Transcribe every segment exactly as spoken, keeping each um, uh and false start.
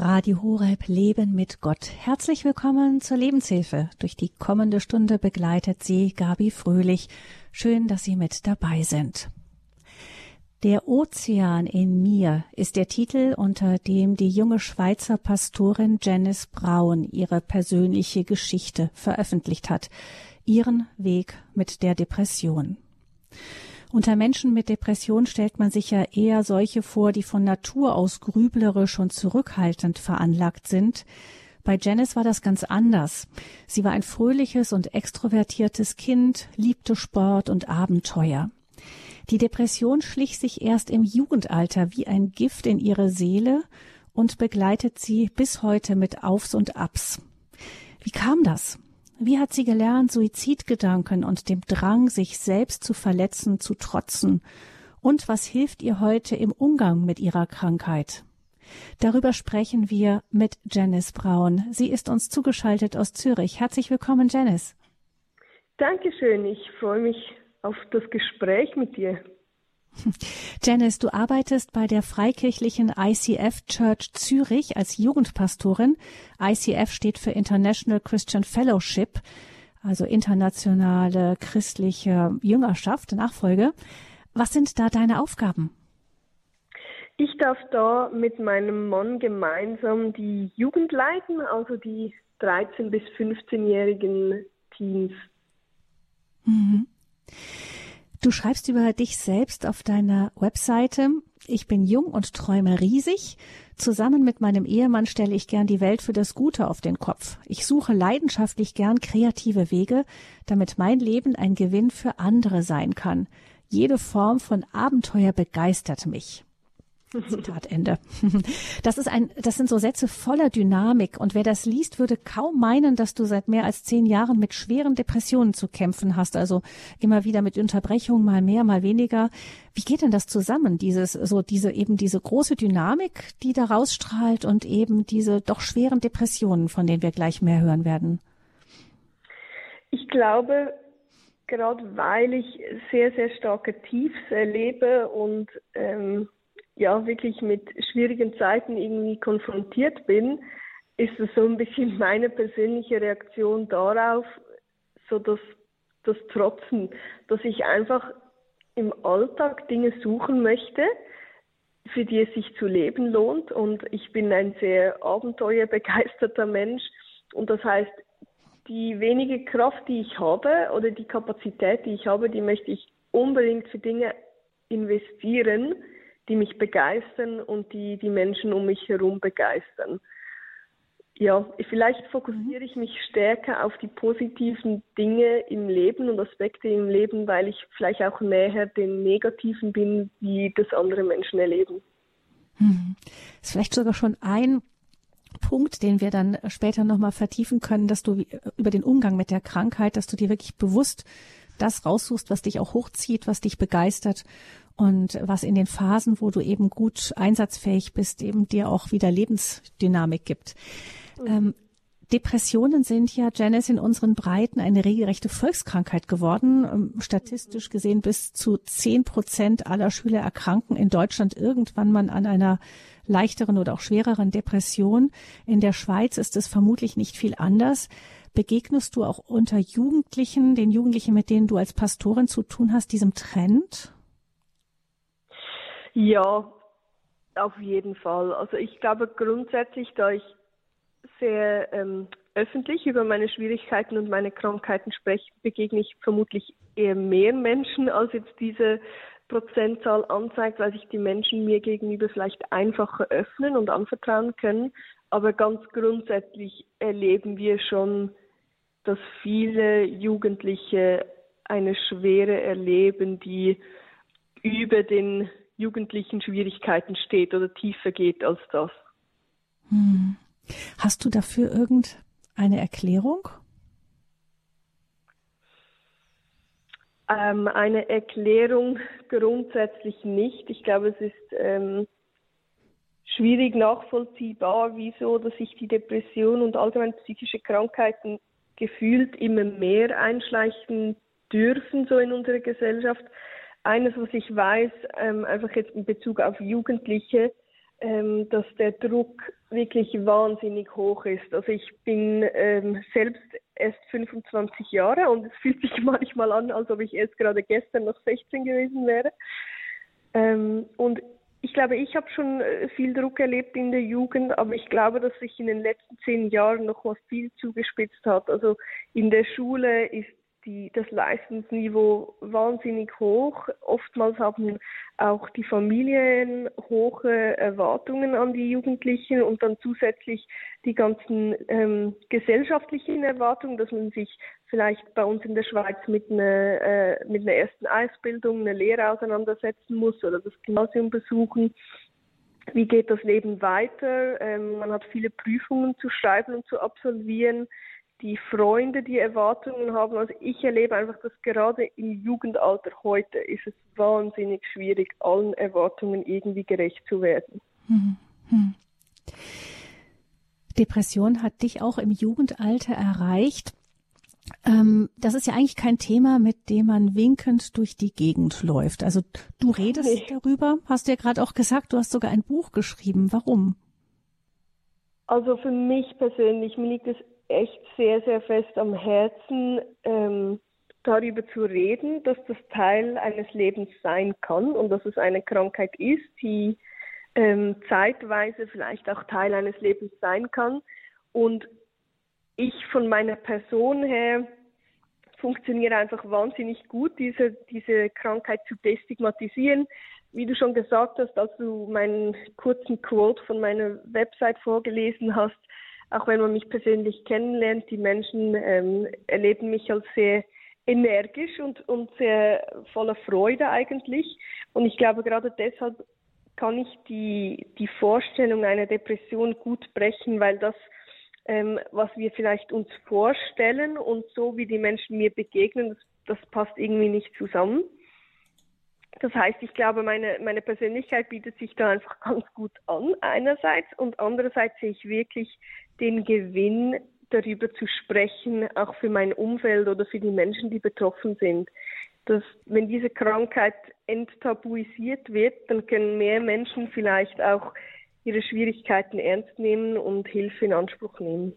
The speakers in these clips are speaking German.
Radio Horeb Leben mit Gott. Herzlich willkommen zur Lebenshilfe. Durch die kommende Stunde begleitet sie Gabi Fröhlich. Schön, dass Sie mit dabei sind. Der Ozean in mir ist der Titel, unter dem die junge Schweizer Pastorin Janice Braun ihre persönliche Geschichte veröffentlicht hat. Ihren Weg mit der Depression. Unter Menschen mit Depression stellt man sich ja eher solche vor, die von Natur aus grüblerisch und zurückhaltend veranlagt sind. Bei Janice war das ganz anders. Sie war ein fröhliches und extrovertiertes Kind, liebte Sport und Abenteuer. Die Depression schlich sich erst im Jugendalter wie ein Gift in ihre Seele und begleitet sie bis heute mit Aufs und Abs. Wie kam das? Wie hat sie gelernt, Suizidgedanken und dem Drang, sich selbst zu verletzen, zu trotzen? Und was hilft ihr heute im Umgang mit ihrer Krankheit? Darüber sprechen wir mit Janice Braun. Sie ist uns zugeschaltet aus Zürich. Herzlich willkommen, Janice. Dankeschön. Ich freue mich auf das Gespräch mit dir. Janice, du arbeitest bei der freikirchlichen I C F Church Zürich als Jugendpastorin. I C F steht für International Christian Fellowship, also internationale christliche Jüngerschaft, Nachfolge. Was sind da deine Aufgaben? Ich darf da mit meinem Mann gemeinsam die Jugend leiten, also die dreizehn- bis fünfzehnjährigen Teens. Mhm. Du schreibst über dich selbst auf deiner Webseite: Ich bin jung und träume riesig. Zusammen mit meinem Ehemann stelle ich gern die Welt für das Gute auf den Kopf. Ich suche leidenschaftlich gern kreative Wege, damit mein Leben ein Gewinn für andere sein kann. Jede Form von Abenteuer begeistert mich. Zitat Ende. Das ist ein, das sind so Sätze voller Dynamik, und wer das liest, würde kaum meinen, dass du seit mehr als zehn Jahren mit schweren Depressionen zu kämpfen hast. Also immer wieder mit Unterbrechungen, mal mehr, mal weniger. Wie geht denn das zusammen? Dieses, so diese, eben diese große Dynamik, die da rausstrahlt, und eben diese doch schweren Depressionen, von denen wir gleich mehr hören werden. Ich glaube, gerade weil ich sehr, sehr starke Tiefs erlebe und, ähm, ja, wirklich mit schwierigen Zeiten irgendwie konfrontiert bin, ist es so ein bisschen meine persönliche Reaktion darauf, so das, das Trotzen, dass ich einfach im Alltag Dinge suchen möchte, für die es sich zu leben lohnt, und ich bin ein sehr abenteuerbegeisterter Mensch, und das heißt, die wenige Kraft, die ich habe, oder die Kapazität, die ich habe, die möchte ich unbedingt für Dinge investieren, die mich begeistern und die die Menschen um mich herum begeistern. Ja, vielleicht fokussiere ich mich stärker auf die positiven Dinge im Leben und Aspekte im Leben, weil ich vielleicht auch näher den negativen bin, wie das andere Menschen erleben. Hm. Das ist vielleicht sogar schon ein Punkt, den wir dann später nochmal vertiefen können, dass du über den Umgang mit der Krankheit, dass du dir wirklich bewusst das raussuchst, was dich auch hochzieht, was dich begeistert und was in den Phasen, wo du eben gut einsatzfähig bist, eben dir auch wieder Lebensdynamik gibt. Mhm. Ähm, Depressionen sind ja, Janice, in unseren Breiten eine regelrechte Volkskrankheit geworden. Statistisch gesehen bis zu zehn Prozent aller Schüler erkranken in Deutschland irgendwann mal an einer leichteren oder auch schwereren Depression. In der Schweiz ist es vermutlich nicht viel anders. Begegnest du auch unter Jugendlichen, den Jugendlichen, mit denen du als Pastorin zu tun hast, diesem Trend? Ja, auf jeden Fall. Also ich glaube grundsätzlich, da ich sehr ähm, öffentlich über meine Schwierigkeiten und meine Krankheiten spreche, begegne ich vermutlich eher mehr Menschen, als jetzt diese Prozentzahl anzeigt, weil sich die Menschen mir gegenüber vielleicht einfacher öffnen und anvertrauen können. Aber ganz grundsätzlich erleben wir schon, dass viele Jugendliche eine Schwere erleben, die über den jugendlichen Schwierigkeiten steht oder tiefer geht als das. Hm. Hast du dafür irgendeine Erklärung? Ähm, eine Erklärung grundsätzlich nicht. Ich glaube, es ist ähm, schwierig nachvollziehbar, wieso, dass sich die Depression und allgemein psychische Krankheiten gefühlt immer mehr einschleichen dürfen, so in unserer Gesellschaft. Eines, was ich weiß, ähm, einfach jetzt in Bezug auf Jugendliche, ähm, dass der Druck wirklich wahnsinnig hoch ist. Also ich bin ähm, selbst erst fünfundzwanzig Jahre und es fühlt sich manchmal an, als ob ich erst gerade gestern noch sechzehn gewesen wäre. Ähm, und ich glaube, ich habe schon viel Druck erlebt in der Jugend, aber ich glaube, dass sich in den letzten zehn Jahren noch mal viel zugespitzt hat. Also in der Schule ist die, das Leistungsniveau wahnsinnig hoch. Oftmals haben auch die Familien hohe Erwartungen an die Jugendlichen und dann zusätzlich die ganzen ähm, gesellschaftlichen Erwartungen, dass man sich vielleicht bei uns in der Schweiz mit einer, äh, mit einer ersten Ausbildung, einer Lehre auseinandersetzen muss oder das Gymnasium besuchen. Wie geht das Leben weiter? Ähm, man hat viele Prüfungen zu schreiben und zu absolvieren. Die Freunde, die Erwartungen haben. Also ich erlebe einfach, dass gerade im Jugendalter heute ist es wahnsinnig schwierig, allen Erwartungen irgendwie gerecht zu werden. Hm, hm. Depression hat dich auch im Jugendalter erreicht. Ähm, das ist ja eigentlich kein Thema, mit dem man winkend durch die Gegend läuft. Also du redest nee. darüber, hast du ja gerade auch gesagt, du hast sogar ein Buch geschrieben. Warum? Also für mich persönlich, mir liegt es echt sehr, sehr fest am Herzen, ähm, darüber zu reden, dass das Teil eines Lebens sein kann und dass es eine Krankheit ist, die ähm, zeitweise vielleicht auch Teil eines Lebens sein kann. Und ich von meiner Person her funktioniere einfach wahnsinnig gut, diese, diese Krankheit zu destigmatisieren. Wie du schon gesagt hast, als du meinen kurzen Quote von meiner Website vorgelesen hast, auch wenn man mich persönlich kennenlernt, die Menschen ähm, erleben mich als sehr energisch und, und sehr voller Freude eigentlich. Und ich glaube, gerade deshalb kann ich die, die Vorstellung einer Depression gut brechen, weil das, ähm, was wir vielleicht uns vorstellen und so wie die Menschen mir begegnen, das, das passt irgendwie nicht zusammen. Das heißt, ich glaube, meine, meine Persönlichkeit bietet sich da einfach ganz gut an, einerseits. Und andererseits sehe ich wirklich den Gewinn, darüber zu sprechen, auch für mein Umfeld oder für die Menschen, die betroffen sind. Dass, wenn diese Krankheit enttabuisiert wird, dann können mehr Menschen vielleicht auch ihre Schwierigkeiten ernst nehmen und Hilfe in Anspruch nehmen.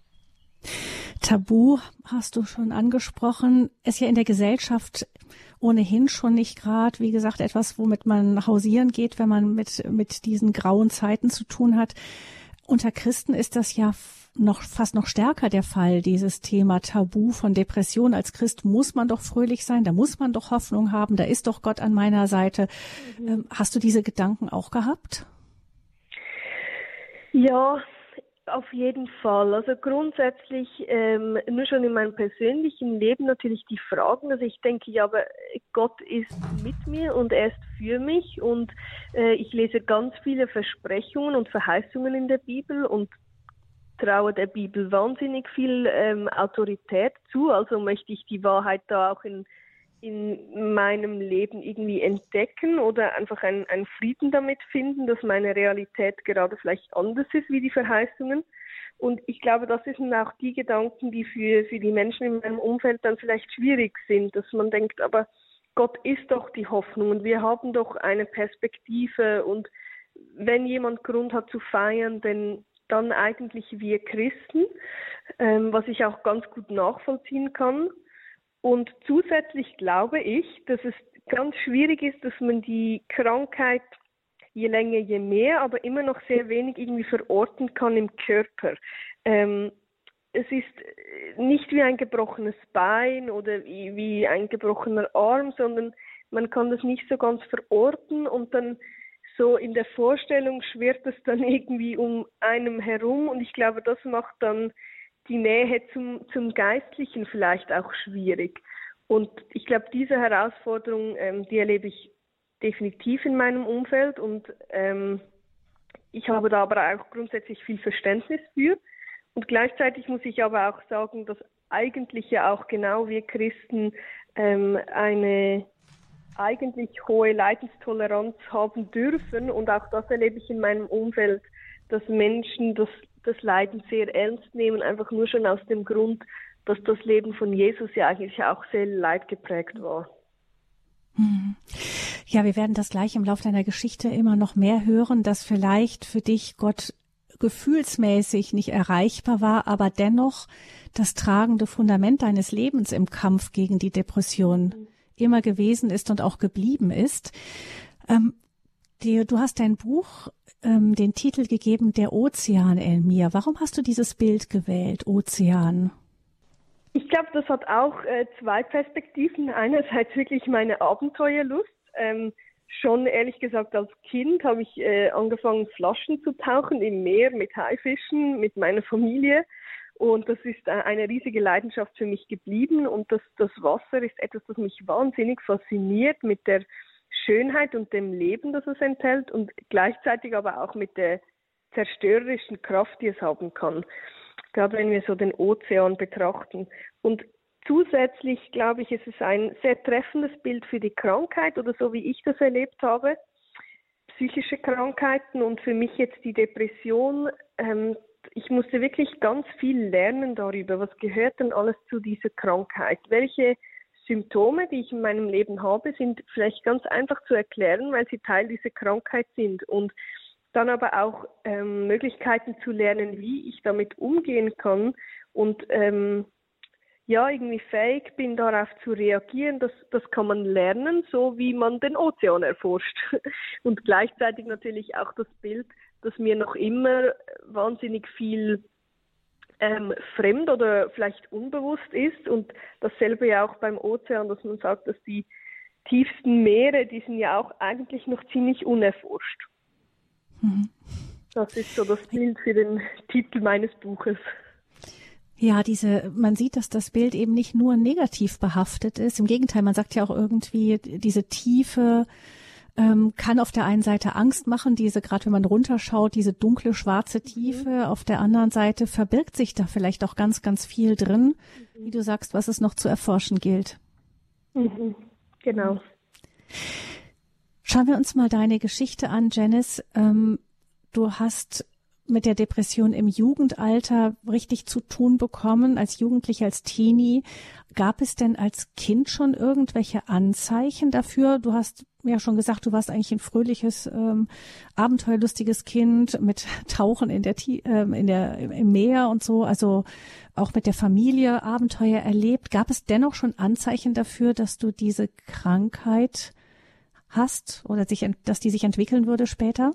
Tabu hast du schon angesprochen, ist ja in der Gesellschaft ohnehin schon nicht gerade, wie gesagt, etwas, womit man hausieren geht, wenn man mit, mit diesen grauen Zeiten zu tun hat. Unter Christen ist das ja noch fast noch stärker der Fall, dieses Thema Tabu von Depression. Als Christ muss man doch fröhlich sein, da muss man doch Hoffnung haben, da ist doch Gott an meiner Seite. Mhm. Hast du diese Gedanken auch gehabt? Ja, auf jeden Fall. Also grundsätzlich ähm, nur schon in meinem persönlichen Leben natürlich die Fragen. Also ich denke, ja, aber Gott ist mit mir und er ist für mich und äh, ich lese ganz viele Versprechungen und Verheißungen in der Bibel und traue der Bibel wahnsinnig viel ähm, Autorität zu. Also möchte ich die Wahrheit da auch in in meinem Leben irgendwie entdecken oder einfach einen, einen Frieden damit finden, dass meine Realität gerade vielleicht anders ist wie die Verheißungen. Und ich glaube, das sind auch die Gedanken, die für, für die Menschen in meinem Umfeld dann vielleicht schwierig sind, dass man denkt, aber Gott ist doch die Hoffnung und wir haben doch eine Perspektive und wenn jemand Grund hat zu feiern, denn dann eigentlich wir Christen, ähm, was ich auch ganz gut nachvollziehen kann. Und zusätzlich glaube ich, dass es ganz schwierig ist, dass man die Krankheit je länger, je mehr, aber immer noch sehr wenig irgendwie verorten kann im Körper. Ähm, es ist nicht wie ein gebrochenes Bein oder wie, wie ein gebrochener Arm, sondern man kann das nicht so ganz verorten und dann so in der Vorstellung schwirrt es dann irgendwie um einem herum und ich glaube, das macht dann die Nähe zum, zum Geistlichen vielleicht auch schwierig. Und ich glaube, diese Herausforderung, ähm, die erlebe ich definitiv in meinem Umfeld und ähm, ich habe da aber auch grundsätzlich viel Verständnis für. Und gleichzeitig muss ich aber auch sagen, dass eigentlich ja auch genau wir Christen ähm, eine eigentlich hohe Leidenstoleranz haben dürfen und auch das erlebe ich in meinem Umfeld, dass Menschen das, das Leiden sehr ernst nehmen, einfach nur schon aus dem Grund, dass das Leben von Jesus ja eigentlich auch sehr leidgeprägt war. Ja, wir werden das gleich im Laufe deiner Geschichte immer noch mehr hören, dass vielleicht für dich Gott gefühlsmäßig nicht erreichbar war, aber dennoch das tragende Fundament deines Lebens im Kampf gegen die Depression mhm. immer gewesen ist und auch geblieben ist. Ähm, die, du hast dein Buch ähm, den Titel gegeben, Der Ozean in mir. Warum hast du dieses Bild gewählt, Ozean? Ich glaube, das hat auch äh, zwei Perspektiven. Einerseits wirklich meine Abenteuerlust. Ähm, schon ehrlich gesagt als Kind habe ich äh, angefangen, Flaschen zu tauchen im Meer mit Haifischen, mit meiner Familie. Und das ist eine riesige Leidenschaft für mich geblieben. Und das, das Wasser ist etwas, das mich wahnsinnig fasziniert mit der Schönheit und dem Leben, das es enthält und gleichzeitig aber auch mit der zerstörerischen Kraft, die es haben kann. Gerade wenn wir so den Ozean betrachten. Und zusätzlich, glaube ich, ist es ein sehr treffendes Bild für die Krankheit oder so, wie ich das erlebt habe. Psychische Krankheiten und für mich jetzt die Depression. Ähm, ich musste wirklich ganz viel lernen darüber. Was gehört denn alles zu dieser Krankheit? Welche Symptome, die ich in meinem Leben habe, sind vielleicht ganz einfach zu erklären, weil sie Teil dieser Krankheit sind. Und dann aber auch ähm, Möglichkeiten zu lernen, wie ich damit umgehen kann und ähm, ja, irgendwie fähig bin, darauf zu reagieren. Das, das kann man lernen, so wie man den Ozean erforscht. Und gleichzeitig natürlich auch das Bild, dass mir noch immer wahnsinnig viel ähm, fremd oder vielleicht unbewusst ist. Und dasselbe ja auch beim Ozean, dass man sagt, dass die tiefsten Meere, die sind ja auch eigentlich noch ziemlich unerforscht. Mhm. Das ist so das Bild für den Titel meines Buches. Ja, diese, man sieht, dass das Bild eben nicht nur negativ behaftet ist. Im Gegenteil, man sagt ja auch irgendwie, diese Tiefe ähm, kann auf der einen Seite Angst machen, diese, gerade wenn man runterschaut, diese dunkle, schwarze Tiefe. Mhm. Auf der anderen Seite verbirgt sich da vielleicht auch ganz, ganz viel drin, mhm. wie du sagst, was es noch zu erforschen gilt. Mhm. Genau. Schauen wir uns mal deine Geschichte an, Janice. Ähm, du hast mit der Depression im Jugendalter richtig zu tun bekommen, als Jugendliche, als Teenie. Gab es denn als Kind schon irgendwelche Anzeichen dafür? Du hast ja schon gesagt, du warst eigentlich ein fröhliches, ähm, abenteuerlustiges Kind mit Tauchen in der, ähm, in der, im Meer und so, also auch mit der Familie Abenteuer erlebt. Gab es dennoch schon Anzeichen dafür, dass du diese Krankheit hast oder sich, dass die sich entwickeln würde später?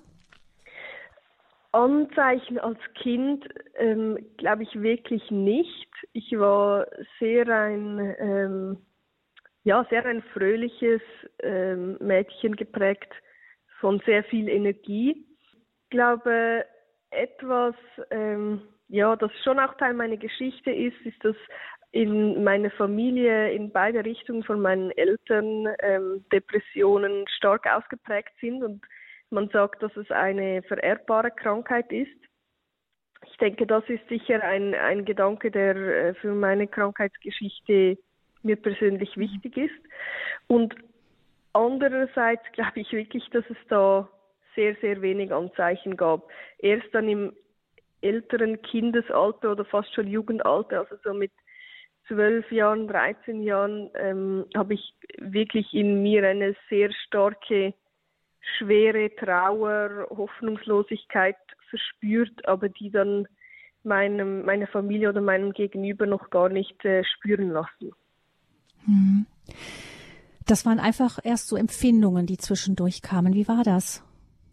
Anzeichen als Kind ähm, glaube ich wirklich nicht. Ich war sehr ein, ähm, ja, sehr ein fröhliches ähm, Mädchen geprägt von sehr viel Energie. Ich glaube, etwas, ähm, ja, das schon auch Teil meiner Geschichte ist, ist, dass in meiner Familie in beide Richtungen von meinen Eltern ähm, Depressionen stark ausgeprägt sind und man sagt, dass es eine vererbbare Krankheit ist. Ich denke, das ist sicher ein, ein Gedanke, der für meine Krankheitsgeschichte mir persönlich wichtig ist. Und andererseits glaube ich wirklich, dass es da sehr, sehr wenig Anzeichen gab. Erst dann im älteren Kindesalter oder fast schon Jugendalter, also so mit zwölf Jahren, dreizehn Jahren, ähm, habe ich wirklich in mir eine sehr starke schwere Trauer, Hoffnungslosigkeit verspürt, aber die dann meinem, meiner Familie oder meinem Gegenüber noch gar nicht äh, spüren lassen. Das waren einfach erst so Empfindungen, die zwischendurch kamen. Wie war das?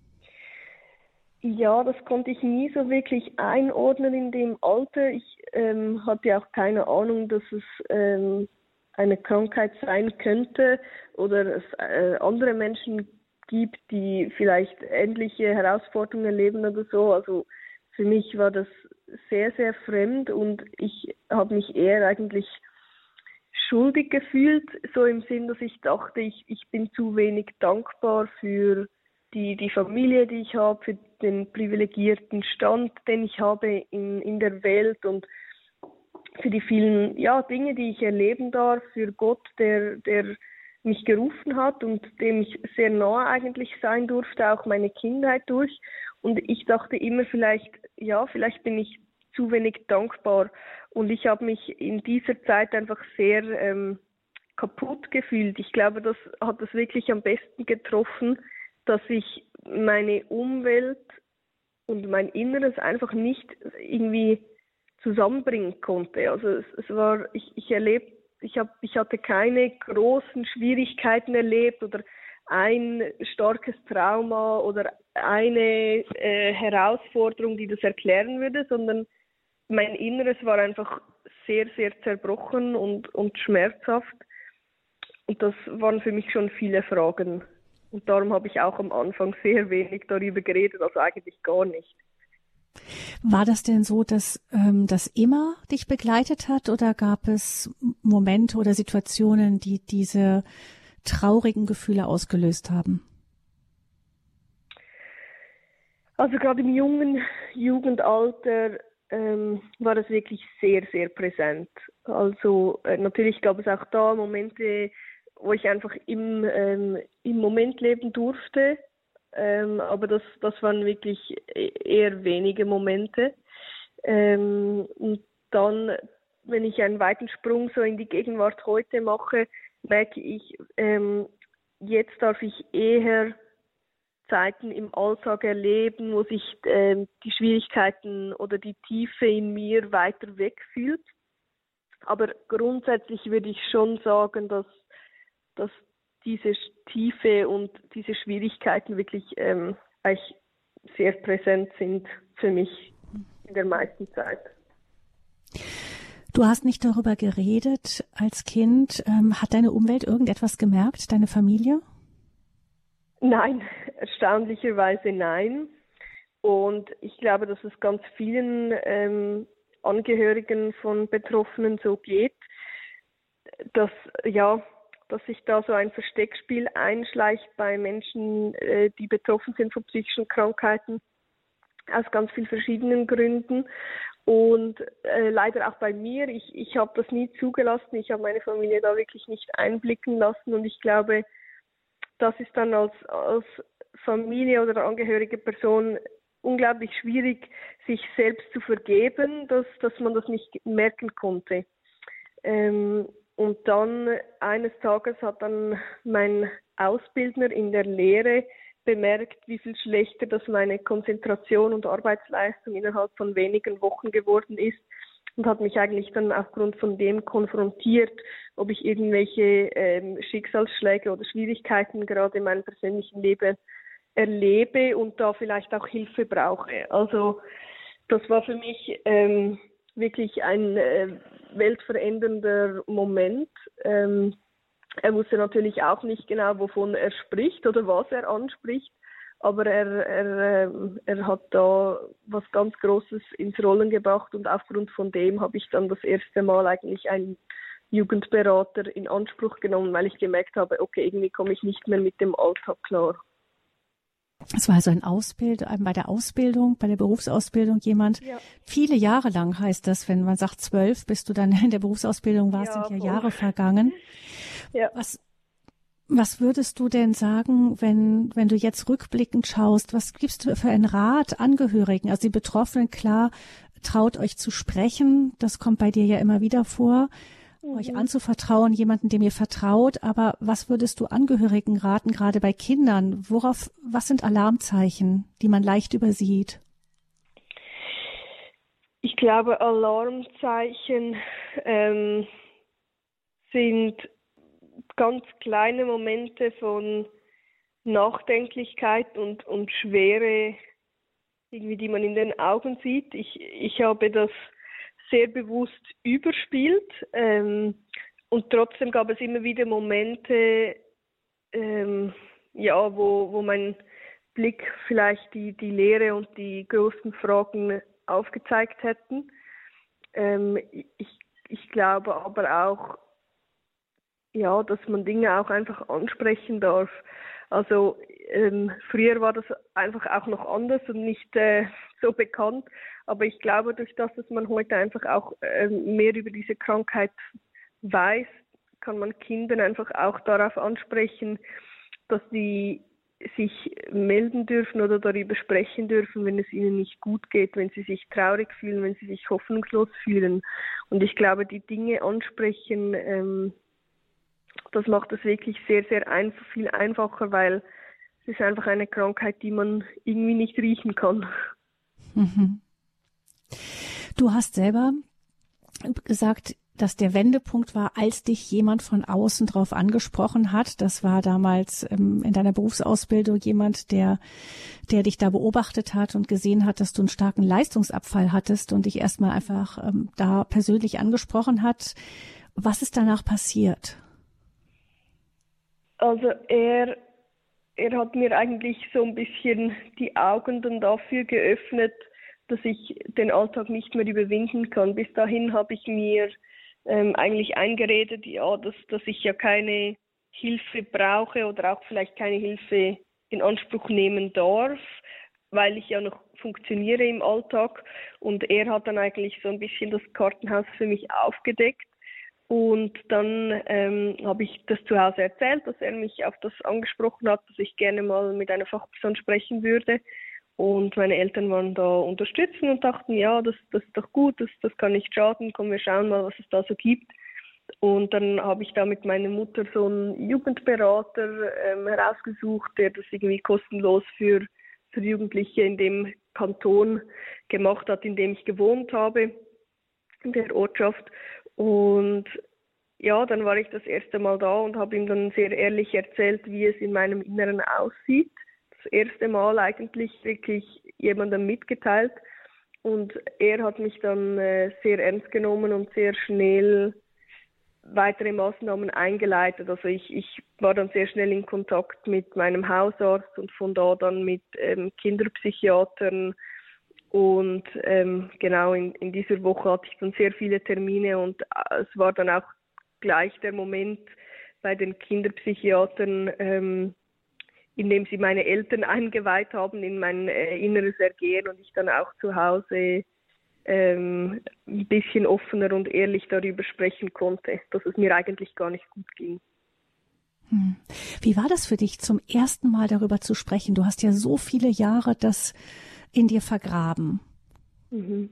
Ja, das konnte ich nie so wirklich einordnen in dem Alter. Ich ähm, hatte auch keine Ahnung, dass es ähm, eine Krankheit sein könnte oder es äh, andere Menschen gibt, die vielleicht ähnliche Herausforderungen erleben oder so. Also für mich war das sehr, sehr fremd und ich habe mich eher eigentlich schuldig gefühlt, so im Sinn, dass ich dachte, ich, ich bin zu wenig dankbar für die, die Familie, die ich habe, für den privilegierten Stand, den ich habe in, in der Welt und für die vielen ja, Dinge, die ich erleben darf, für Gott, der, der mich gerufen hat und dem ich sehr nah eigentlich sein durfte, auch meine Kindheit durch. Und ich dachte immer vielleicht, ja, vielleicht bin ich zu wenig dankbar. Und ich habe mich in dieser Zeit einfach sehr ähm, kaputt gefühlt. Ich glaube, das hat es wirklich am besten getroffen, dass ich meine Umwelt und mein Inneres einfach nicht irgendwie zusammenbringen konnte. Also es, es war, ich, ich erlebt, ich habe, ich hatte keine großen Schwierigkeiten erlebt oder ein starkes Trauma oder eine äh, Herausforderung, die das erklären würde, sondern mein Inneres war einfach sehr, sehr zerbrochen und, und schmerzhaft. Und das waren für mich schon viele Fragen. Und darum habe ich auch am Anfang sehr wenig darüber geredet, also eigentlich gar nicht. War das denn so, dass ähm, das immer dich begleitet hat oder gab es Momente oder Situationen, die diese traurigen Gefühle ausgelöst haben? Also gerade im jungen Jugendalter ähm, war das wirklich sehr, sehr präsent. Also äh, natürlich gab es auch da Momente, wo ich einfach im, ähm, im Moment leben durfte. Ähm, aber das, das waren wirklich eher wenige Momente. Ähm, und dann, wenn ich einen weiten Sprung so in die Gegenwart heute mache, merke ich, ähm, jetzt darf ich eher Zeiten im Alltag erleben, wo sich ähm, die Schwierigkeiten oder die Tiefe in mir weiter wegfühlt. Aber grundsätzlich würde ich schon sagen, dass, dass diese Tiefe und diese Schwierigkeiten wirklich ähm, eigentlich sehr präsent sind für mich in der meisten Zeit. Du hast nicht darüber geredet als Kind. Ähm, hat deine Umwelt irgendetwas gemerkt, deine Familie? Nein, erstaunlicherweise nein. Und ich glaube, dass es ganz vielen ähm, Angehörigen von Betroffenen so geht, dass ja, dass sich da so ein Versteckspiel einschleicht bei Menschen, äh, die betroffen sind von psychischen Krankheiten, aus ganz vielen verschiedenen Gründen. Und äh, leider auch bei mir, ich, ich habe das nie zugelassen, ich habe meine Familie da wirklich nicht einblicken lassen und ich glaube, das ist dann als, als Familie oder angehörige Person unglaublich schwierig, sich selbst zu vergeben, dass, dass man das nicht merken konnte. Ähm, und dann eines Tages hat dann mein Ausbildner in der Lehre bemerkt, wie viel schlechter das meine Konzentration und Arbeitsleistung innerhalb von wenigen Wochen geworden ist und hat mich eigentlich dann aufgrund von dem konfrontiert, ob ich irgendwelche ähm, Schicksalsschläge oder Schwierigkeiten gerade in meinem persönlichen Leben erlebe und da vielleicht auch Hilfe brauche. Also das war für mich ähm, wirklich ein äh, weltverändernder Moment. Ähm, er wusste natürlich auch nicht genau, wovon er spricht oder was er anspricht, aber er, er, er hat da was ganz Großes ins Rollen gebracht und aufgrund von dem habe ich dann das erste Mal eigentlich einen Jugendberater in Anspruch genommen, weil ich gemerkt habe, okay, irgendwie komme ich nicht mehr mit dem Alltag klar. Es war also ein Ausbild, bei der Ausbildung, bei der Berufsausbildung jemand, ja. Viele Jahre lang heißt das, wenn man sagt zwölf, bis du dann in der Berufsausbildung warst, ja, sind ja voll. Jahre vergangen. Ja. Was, was würdest du denn sagen, wenn, wenn du jetzt rückblickend schaust, was gibst du für einen Rat Angehörigen, also die Betroffenen, klar, traut euch zu sprechen, das kommt bei dir ja immer wieder vor, mhm. euch anzuvertrauen, jemanden, dem ihr vertraut, aber was würdest du Angehörigen raten, gerade bei Kindern? Worauf, was sind Alarmzeichen, die man leicht übersieht? Ich glaube, Alarmzeichen ähm, sind ganz kleine Momente von Nachdenklichkeit und, und Schwere, irgendwie, die man in den Augen sieht. Ich, ich habe das sehr bewusst überspielt ähm, und trotzdem gab es immer wieder Momente, ähm, ja, wo, wo mein Blick vielleicht die, die Leere und die größten Fragen aufgezeigt hätten. Ähm, ich, ich glaube aber auch, ja, dass man Dinge auch einfach ansprechen darf. Also ähm, früher war das einfach auch noch anders und nicht äh, so bekannt. Aber ich glaube, durch das, dass man heute einfach auch äh, mehr über diese Krankheit weiß, kann man Kindern einfach auch darauf ansprechen, dass sie sich melden dürfen oder darüber sprechen dürfen, wenn es ihnen nicht gut geht, wenn sie sich traurig fühlen, wenn sie sich hoffnungslos fühlen. Und ich glaube, die Dinge ansprechen, ähm, das macht es wirklich sehr, sehr einfach, viel einfacher, weil es ist einfach eine Krankheit, die man irgendwie nicht riechen kann. Mhm. Du hast selber gesagt, dass der Wendepunkt war, als dich jemand von außen drauf angesprochen hat. Das war damals ähm, in deiner Berufsausbildung jemand, der, der dich da beobachtet hat und gesehen hat, dass du einen starken Leistungsabfall hattest und dich erstmal einfach ähm, da persönlich angesprochen hat. Was ist danach passiert? Also er, er hat mir eigentlich so ein bisschen die Augen dann dafür geöffnet, dass ich den Alltag nicht mehr überwinden kann. Bis dahin habe ich mir ähm, eigentlich eingeredet, ja, dass, dass ich ja keine Hilfe brauche oder auch vielleicht keine Hilfe in Anspruch nehmen darf, weil ich ja noch funktioniere im Alltag. Und er hat dann eigentlich so ein bisschen das Kartenhaus für mich aufgedeckt. Und dann ähm, habe ich das zu Hause erzählt, dass er mich auf das angesprochen hat, dass ich gerne mal mit einer Fachperson sprechen würde. Und meine Eltern waren da unterstützend und dachten, ja, das, das ist doch gut, das, das kann nicht schaden, komm, wir schauen mal, was es da so gibt. Und dann habe ich da mit meiner Mutter so einen Jugendberater ähm, herausgesucht, der das irgendwie kostenlos für, für Jugendliche in dem Kanton gemacht hat, in dem ich gewohnt habe, in der Ortschaft. Und ja, dann war ich das erste Mal da und habe ihm dann sehr ehrlich erzählt, wie es in meinem Inneren aussieht. Das erste Mal eigentlich wirklich jemandem mitgeteilt. Und er hat mich dann äh, sehr ernst genommen und sehr schnell weitere Maßnahmen eingeleitet. Also ich, ich war dann sehr schnell in Kontakt mit meinem Hausarzt und von da dann mit ähm, Kinderpsychiatern. Und ähm, genau in, in dieser Woche hatte ich dann sehr viele Termine und äh, es war dann auch gleich der Moment bei den Kinderpsychiatern, ähm, in dem sie meine Eltern eingeweiht haben in mein äh, inneres Ergehen und ich dann auch zu Hause ähm, ein bisschen offener und ehrlich darüber sprechen konnte, dass es mir eigentlich gar nicht gut ging. Hm. Wie war das für dich, zum ersten Mal darüber zu sprechen? Du hast ja so viele Jahre das in dir vergraben. Mhm.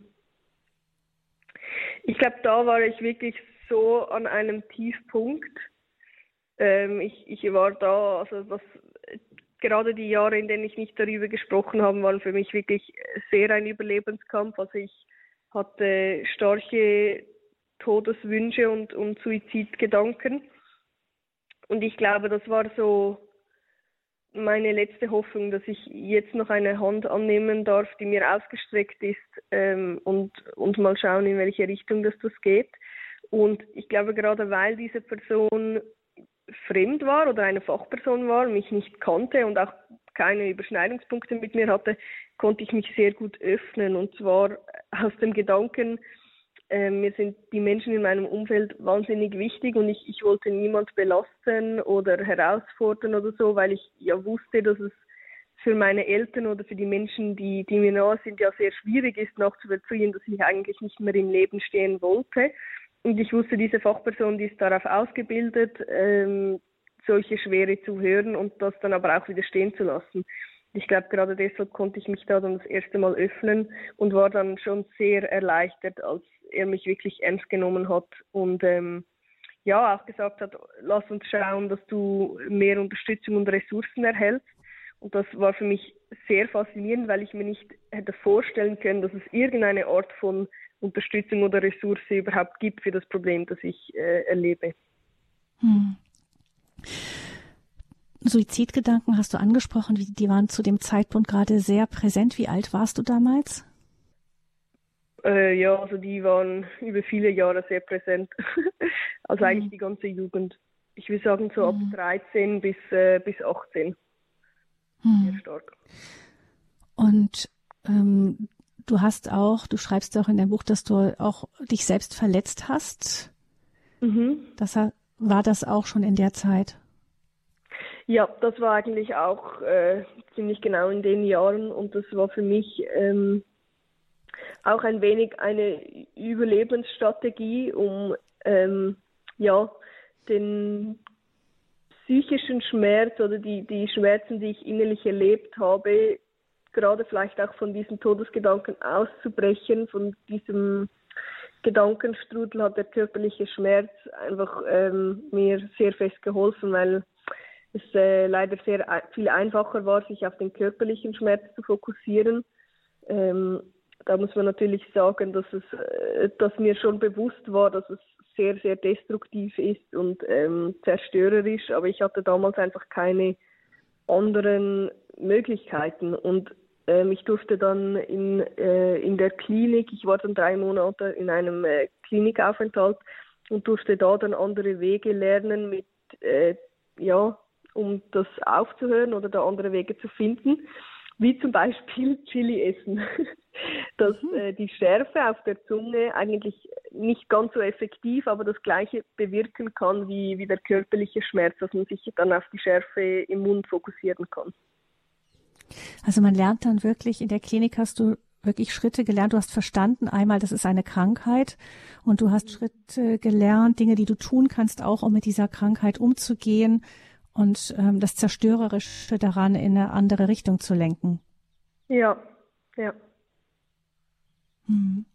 Ich glaube, da war ich wirklich so an einem Tiefpunkt. Ähm, ich, ich war da, also das, gerade die Jahre, in denen ich nicht darüber gesprochen habe, waren für mich wirklich sehr ein Überlebenskampf. Also ich hatte starke Todeswünsche und, und Suizidgedanken. Und ich glaube, das war so meine letzte Hoffnung, dass ich jetzt noch eine Hand annehmen darf, die mir ausgestreckt ist ähm, und, und mal schauen, in welche Richtung das, das geht. Und ich glaube, gerade weil diese Person fremd war oder eine Fachperson war, mich nicht kannte und auch keine Überschneidungspunkte mit mir hatte, konnte ich mich sehr gut öffnen. Und zwar aus dem Gedanken, äh, mir sind die Menschen in meinem Umfeld wahnsinnig wichtig und ich, ich wollte niemand belasten oder herausfordern oder so, weil ich ja wusste, dass es für meine Eltern oder für die Menschen, die, die mir nahe sind, ja sehr schwierig ist, nachzuvollziehen, dass ich eigentlich nicht mehr im Leben stehen wollte. Und ich wusste, diese Fachperson, die ist darauf ausgebildet, ähm, solche Schwere zu hören und das dann aber auch wieder stehen zu lassen. Ich glaube, gerade deshalb konnte ich mich da dann das erste Mal öffnen und war dann schon sehr erleichtert, als er mich wirklich ernst genommen hat und ähm, ja auch gesagt hat, lass uns schauen, dass du mehr Unterstützung und Ressourcen erhältst. Und das war für mich sehr faszinierend, weil ich mir nicht hätte vorstellen können, dass es irgendeine Art von Unterstützung oder Ressource überhaupt gibt für das Problem, das ich äh, erlebe. Hm. Suizidgedanken hast du angesprochen, die waren zu dem Zeitpunkt gerade sehr präsent. Wie alt warst du damals? Äh, ja, also die waren über viele Jahre sehr präsent. Also hm. eigentlich die ganze Jugend. Ich will sagen so hm. ab dreizehn bis, äh, bis achtzehn. Hm. Sehr stark. Und ähm, du hast auch, du schreibst auch in deinem Buch, dass du auch dich selbst verletzt hast. Mhm. Das war das auch schon in der Zeit? Ja, das war eigentlich auch äh, ziemlich genau in den Jahren und das war für mich ähm, auch ein wenig eine Überlebensstrategie, um ähm, ja den psychischen Schmerz oder die, die Schmerzen, die ich innerlich erlebt habe, gerade vielleicht auch von diesen Todesgedanken auszubrechen, von diesem Gedankenstrudel hat der körperliche Schmerz einfach ähm, mir sehr fest geholfen, weil es äh, leider sehr ein, viel einfacher war, sich auf den körperlichen Schmerz zu fokussieren. Ähm, da muss man natürlich sagen, dass es, äh, dass mir schon bewusst war, dass es sehr, sehr destruktiv ist und ähm, zerstörerisch, aber ich hatte damals einfach keine anderen Möglichkeiten und ähm, ich durfte dann in, äh, in der Klinik, ich war dann drei Monate in einem äh, Klinikaufenthalt und durfte da dann andere Wege lernen, mit, äh, ja, um das aufzuhören oder da andere Wege zu finden, wie zum Beispiel Chili essen. Dass äh, die Schärfe auf der Zunge eigentlich nicht ganz so effektiv, aber das Gleiche bewirken kann wie, wie der körperliche Schmerz, dass man sich dann auf die Schärfe im Mund fokussieren kann. Also man lernt dann wirklich, in der Klinik hast du wirklich Schritte gelernt, du hast verstanden einmal, das ist eine Krankheit und du hast Schritte gelernt, Dinge, die du tun kannst, auch um mit dieser Krankheit umzugehen und ähm, das Zerstörerische daran in eine andere Richtung zu lenken. Ja, ja. Hm.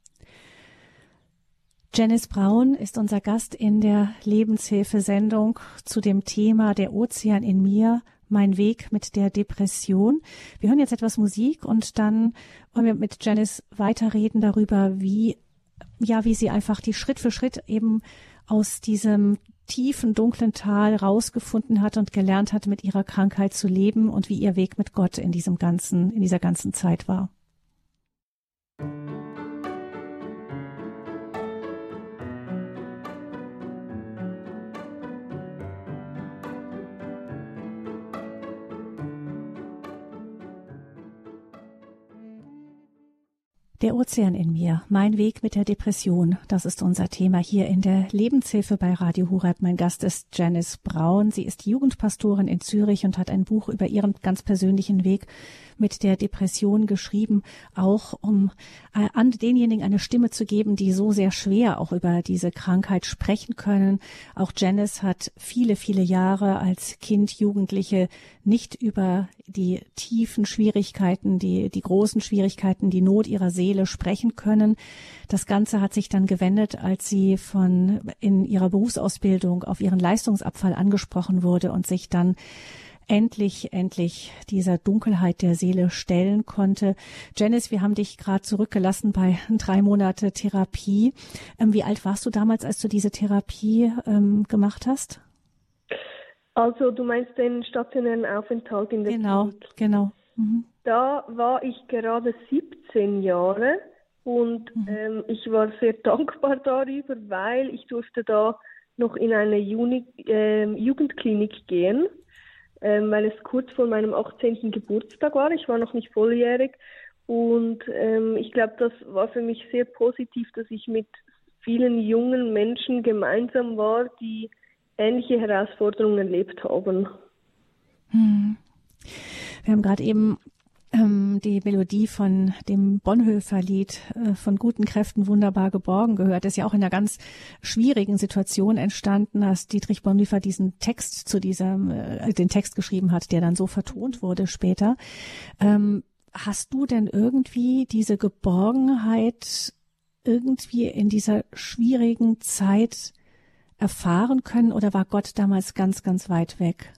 Janice Braun ist unser Gast in der Lebenshilfe-Sendung zu dem Thema Der Ozean in mir, mein Weg mit der Depression. Wir hören jetzt etwas Musik und dann wollen wir mit Janice weiterreden darüber, wie, ja, wie sie einfach die Schritt für Schritt eben aus diesem tiefen, dunklen Tal rausgefunden hat und gelernt hat, mit ihrer Krankheit zu leben und wie ihr Weg mit Gott in diesem ganzen, in dieser ganzen Zeit war. Der Ozean in mir, mein Weg mit der Depression, das ist unser Thema hier in der Lebenshilfe bei Radio Horeb. Mein Gast ist Janice Braun. Sie ist Jugendpastorin in Zürich und hat ein Buch über ihren ganz persönlichen Weg mit der Depression geschrieben, auch um äh, an denjenigen eine Stimme zu geben, die so sehr schwer auch über diese Krankheit sprechen können. Auch Janice hat viele, viele Jahre als Kind, Jugendliche nicht über die tiefen Schwierigkeiten, die, die großen Schwierigkeiten, die Not ihrer Seele sprechen können. Das Ganze hat sich dann gewendet, als sie von in ihrer Berufsausbildung auf ihren Leistungsabfall angesprochen wurde und sich dann endlich, endlich dieser Dunkelheit der Seele stellen konnte. Janice, wir haben dich gerade zurückgelassen bei drei Monate Therapie. Ähm, wie alt warst du damals, als du diese Therapie ähm, gemacht hast? Also du meinst den stationären Aufenthalt in der Genau, Klinik? genau. Mhm. Da war ich gerade siebzehn Jahre und mhm. ähm, ich war sehr dankbar darüber, weil ich durfte da noch in eine Juni, äh, Jugendklinik gehen, äh, weil es kurz vor meinem achtzehnten Geburtstag war. Ich war noch nicht volljährig und ähm, ich glaube, das war für mich sehr positiv, dass ich mit vielen jungen Menschen gemeinsam war, die ähnliche Herausforderungen erlebt haben. Hm. Wir haben gerade eben ähm, die Melodie von dem Bonhoeffer-Lied äh, von guten Kräften wunderbar geborgen gehört. Das ist ja auch in einer ganz schwierigen Situation entstanden, dass Dietrich Bonhoeffer diesen Text zu diesem, äh, den Text geschrieben hat, der dann so vertont wurde später. Ähm, hast du denn irgendwie diese Geborgenheit irgendwie in dieser schwierigen Zeit erfahren können oder war Gott damals ganz, ganz weit weg?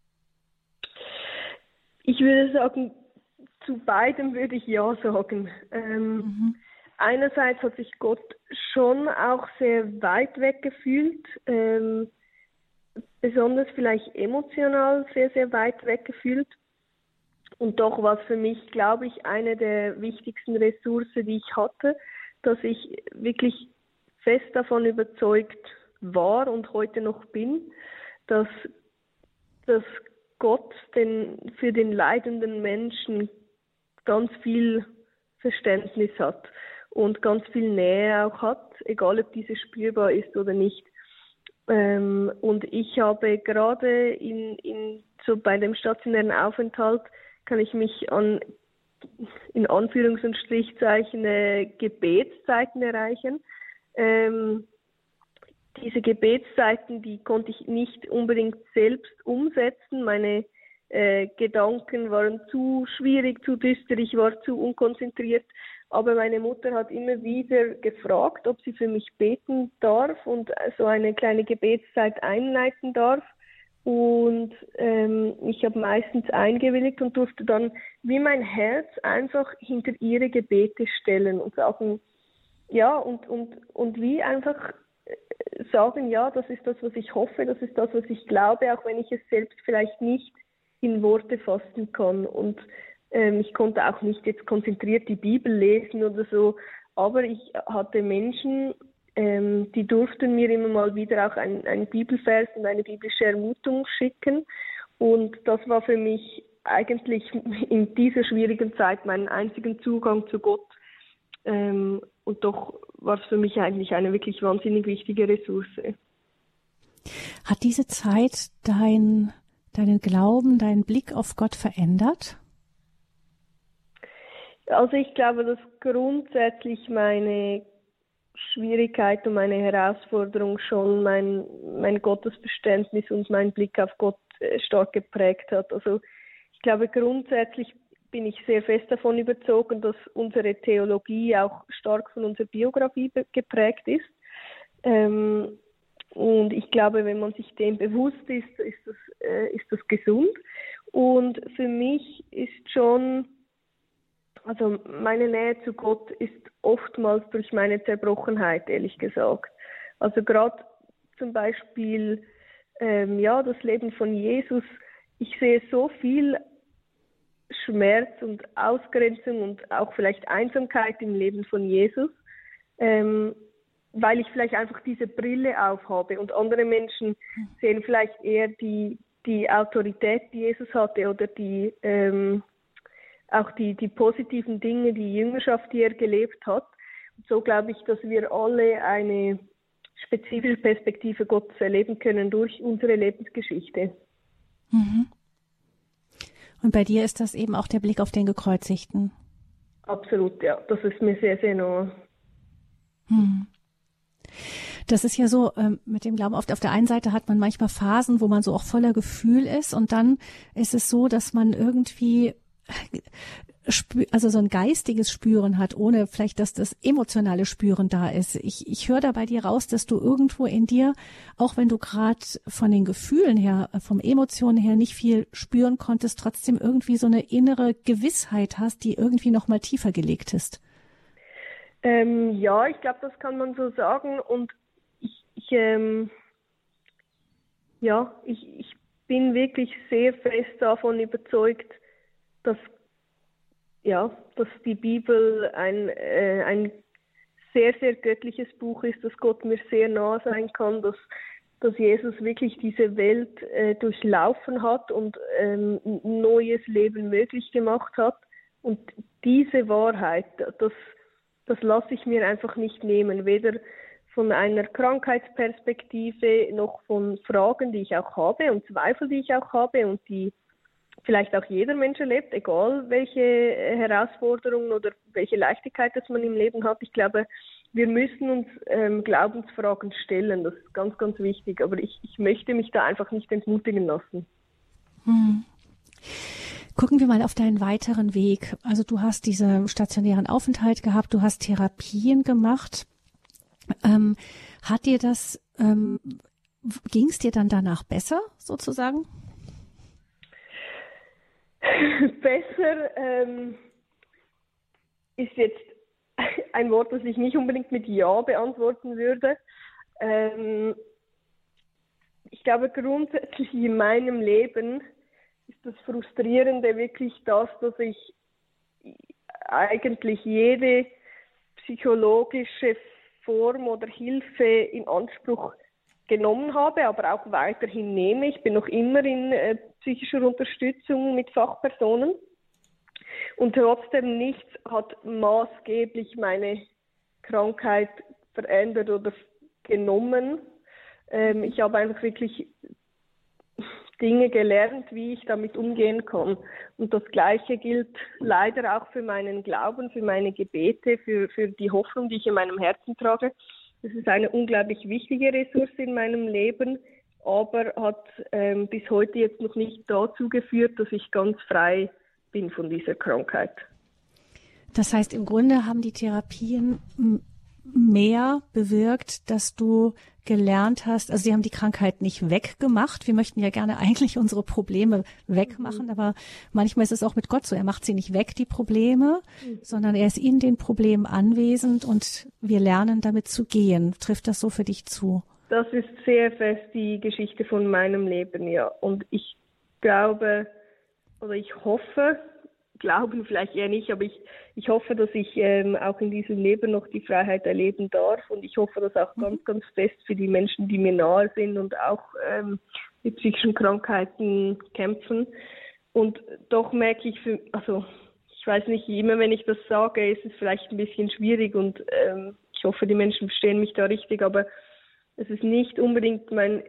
Ich würde sagen, zu beidem würde ich ja sagen. Ähm, mhm. Einerseits hat sich Gott schon auch sehr weit weg gefühlt, ähm, besonders vielleicht emotional sehr, sehr weit weg gefühlt. Und doch war es für mich, glaube ich, eine der wichtigsten Ressourcen, die ich hatte, dass ich wirklich fest davon überzeugt war und heute noch bin, dass, dass Gott den, für den leidenden Menschen ganz viel Verständnis hat und ganz viel Nähe auch hat, egal ob diese spürbar ist oder nicht. Ähm, und ich habe gerade in, in, so bei dem stationären Aufenthalt, kann ich mich an, in Anführungs- und Strichzeichen, äh, Gebetszeiten erreichen. Ähm, Diese Gebetszeiten, die konnte ich nicht unbedingt selbst umsetzen. Meine äh, Gedanken waren zu schwierig, zu düster, ich war zu unkonzentriert. Aber meine Mutter hat immer wieder gefragt, ob sie für mich beten darf und so eine kleine Gebetszeit einleiten darf. Und ähm, ich habe meistens eingewilligt und durfte dann wie mein Herz einfach hinter ihre Gebete stellen und sagen, ja, und, und, und wie einfach sagen, ja, das ist das, was ich hoffe, das ist das, was ich glaube, auch wenn ich es selbst vielleicht nicht in Worte fassen kann. Und ähm, ich konnte auch nicht jetzt konzentriert die Bibel lesen oder so, aber ich hatte Menschen, ähm, die durften mir immer mal wieder auch ein, ein Bibelvers und eine biblische Ermutung schicken. Und das war für mich eigentlich in dieser schwierigen Zeit meinen einzigen Zugang zu Gott. Ähm, und doch war es für mich eigentlich eine wirklich wahnsinnig wichtige Ressource. Hat diese Zeit dein, deinen Glauben, deinen Blick auf Gott verändert? Also ich glaube, dass grundsätzlich meine Schwierigkeit und meine Herausforderung schon mein, mein Gottesverständnis und mein Blick auf Gott stark geprägt hat. Also ich glaube, grundsätzlich bin ich sehr fest davon überzeugt, dass unsere Theologie auch stark von unserer Biografie geprägt ist. Ähm, und ich glaube, wenn man sich dem bewusst ist, ist das, äh, ist das gesund. Und für mich ist schon, also meine Nähe zu Gott ist oftmals durch meine Zerbrochenheit, ehrlich gesagt. Also gerade zum Beispiel, ähm, ja, das Leben von Jesus. Ich sehe so viel Schmerz und Ausgrenzung und auch vielleicht Einsamkeit im Leben von Jesus, ähm, weil ich vielleicht einfach diese Brille aufhabe und andere Menschen sehen vielleicht eher die, die Autorität, die Jesus hatte oder die, ähm, auch die, die positiven Dinge, die Jüngerschaft, die er gelebt hat. Und so glaube ich, dass wir alle eine spezifische Perspektive Gottes erleben können durch unsere Lebensgeschichte. Mhm. Und bei dir ist das eben auch der Blick auf den Gekreuzigten? Absolut, ja. Das ist mir sehr, sehr nah. Hm. Das ist ja so, ähm, mit dem Glauben, oft auf der einen Seite hat man manchmal Phasen, wo man so auch voller Gefühl ist und dann ist es so, dass man irgendwie also so ein geistiges Spüren hat, ohne vielleicht, dass das emotionale Spüren da ist. Ich, ich höre da bei dir raus, dass du irgendwo in dir, auch wenn du gerade von den Gefühlen her, vom Emotionen her nicht viel spüren konntest, trotzdem irgendwie so eine innere Gewissheit hast, die irgendwie noch mal tiefer gelegt ist. Ähm, ja, ich glaube, das kann man so sagen. Und ich, ich ähm, ja, ich, ich bin wirklich sehr fest davon überzeugt, dass ja, dass die Bibel ein, äh, ein sehr, sehr göttliches Buch ist, dass Gott mir sehr nah sein kann, dass, dass Jesus wirklich diese Welt äh, durchlaufen hat und ähm, ein neues Leben möglich gemacht hat. Und diese Wahrheit, das, das lasse ich mir einfach nicht nehmen, weder von einer Krankheitsperspektive noch von Fragen, die ich auch habe und Zweifel, die ich auch habe und die vielleicht auch jeder Mensch erlebt, egal welche Herausforderungen oder welche Leichtigkeit das man im Leben hat. Ich glaube, wir müssen uns ähm, Glaubensfragen stellen. Das ist ganz, ganz wichtig. Aber ich, ich möchte mich da einfach nicht entmutigen lassen. Hm. Gucken wir mal auf deinen weiteren Weg. Also du hast diesen stationären Aufenthalt gehabt, du hast Therapien gemacht. Ähm, hat dir das, ähm, ging es dir dann danach besser, sozusagen? Besser ähm, ist jetzt ein Wort, das ich nicht unbedingt mit Ja beantworten würde. Ähm, ich glaube, grundsätzlich in meinem Leben ist das Frustrierende wirklich das, dass ich eigentlich jede psychologische Form oder Hilfe in Anspruch genommen habe, aber auch weiterhin nehme. Ich bin noch immer in äh, psychischer Unterstützung mit Fachpersonen und trotzdem nichts hat maßgeblich meine Krankheit verändert oder genommen. Ähm, ich habe einfach wirklich Dinge gelernt, wie ich damit umgehen kann. Und das Gleiche gilt leider auch für meinen Glauben, für meine Gebete, für, für die Hoffnung, die ich in meinem Herzen trage. Das ist eine unglaublich wichtige Ressource in meinem Leben, aber hat ähm, bis heute jetzt noch nicht dazu geführt, dass ich ganz frei bin von dieser Krankheit. Das heißt, im Grunde haben die Therapien mehr bewirkt, dass du gelernt hast, also sie haben die Krankheit nicht weggemacht. Wir möchten ja gerne eigentlich unsere Probleme wegmachen, mhm. aber manchmal ist es auch mit Gott so. Er macht sie nicht weg, die Probleme, mhm. sondern er ist in den Problemen anwesend und wir lernen damit zu gehen. Trifft das so für dich zu? Das ist sehr fest die Geschichte von meinem Leben, ja. Und ich glaube, oder ich hoffe, glauben vielleicht eher nicht, aber ich, ich hoffe, dass ich ähm, auch in diesem Leben noch die Freiheit erleben darf und ich hoffe das auch ganz, ganz fest für die Menschen, die mir nahe sind und auch ähm, mit psychischen Krankheiten kämpfen. Und doch merke ich, für, also ich weiß nicht, immer wenn ich das sage, ist es vielleicht ein bisschen schwierig und ähm, ich hoffe, die Menschen verstehen mich da richtig, aber es ist nicht unbedingt mein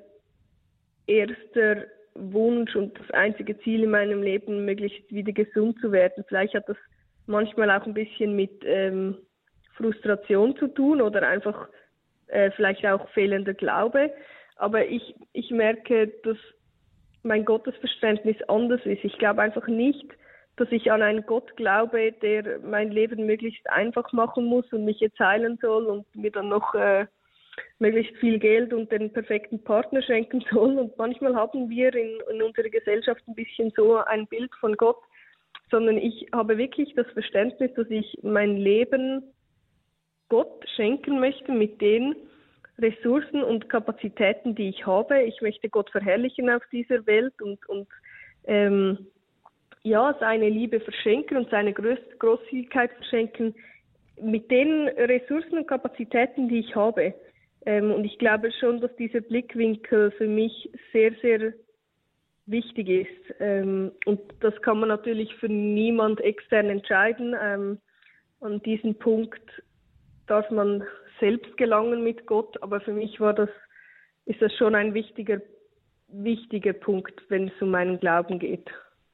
erster Wunsch und das einzige Ziel in meinem Leben, möglichst wieder gesund zu werden. Vielleicht hat das manchmal auch ein bisschen mit ähm, Frustration zu tun oder einfach äh, vielleicht auch fehlender Glaube. Aber ich, ich merke, dass mein Gottesverständnis anders ist. Ich glaube einfach nicht, dass ich an einen Gott glaube, der mein Leben möglichst einfach machen muss und mich jetzt heilen soll und mir dann noch äh, möglichst viel Geld und den perfekten Partner schenken soll. Und manchmal haben wir in, in unserer Gesellschaft ein bisschen so ein Bild von Gott, sondern ich habe wirklich das Verständnis, dass ich mein Leben Gott schenken möchte mit den Ressourcen und Kapazitäten, die ich habe. Ich möchte Gott verherrlichen auf dieser Welt und, und ähm, ja, seine Liebe verschenken und seine Groß Großzügigkeit verschenken mit den Ressourcen und Kapazitäten, die ich habe. Ähm, und ich glaube schon, dass dieser Blickwinkel für mich sehr, sehr wichtig ist. Ähm, und das kann man natürlich für niemand extern entscheiden. Ähm, an diesen Punkt darf man selbst gelangen mit Gott, aber für mich war das, ist das schon ein wichtiger, wichtiger Punkt, wenn es um meinen Glauben geht.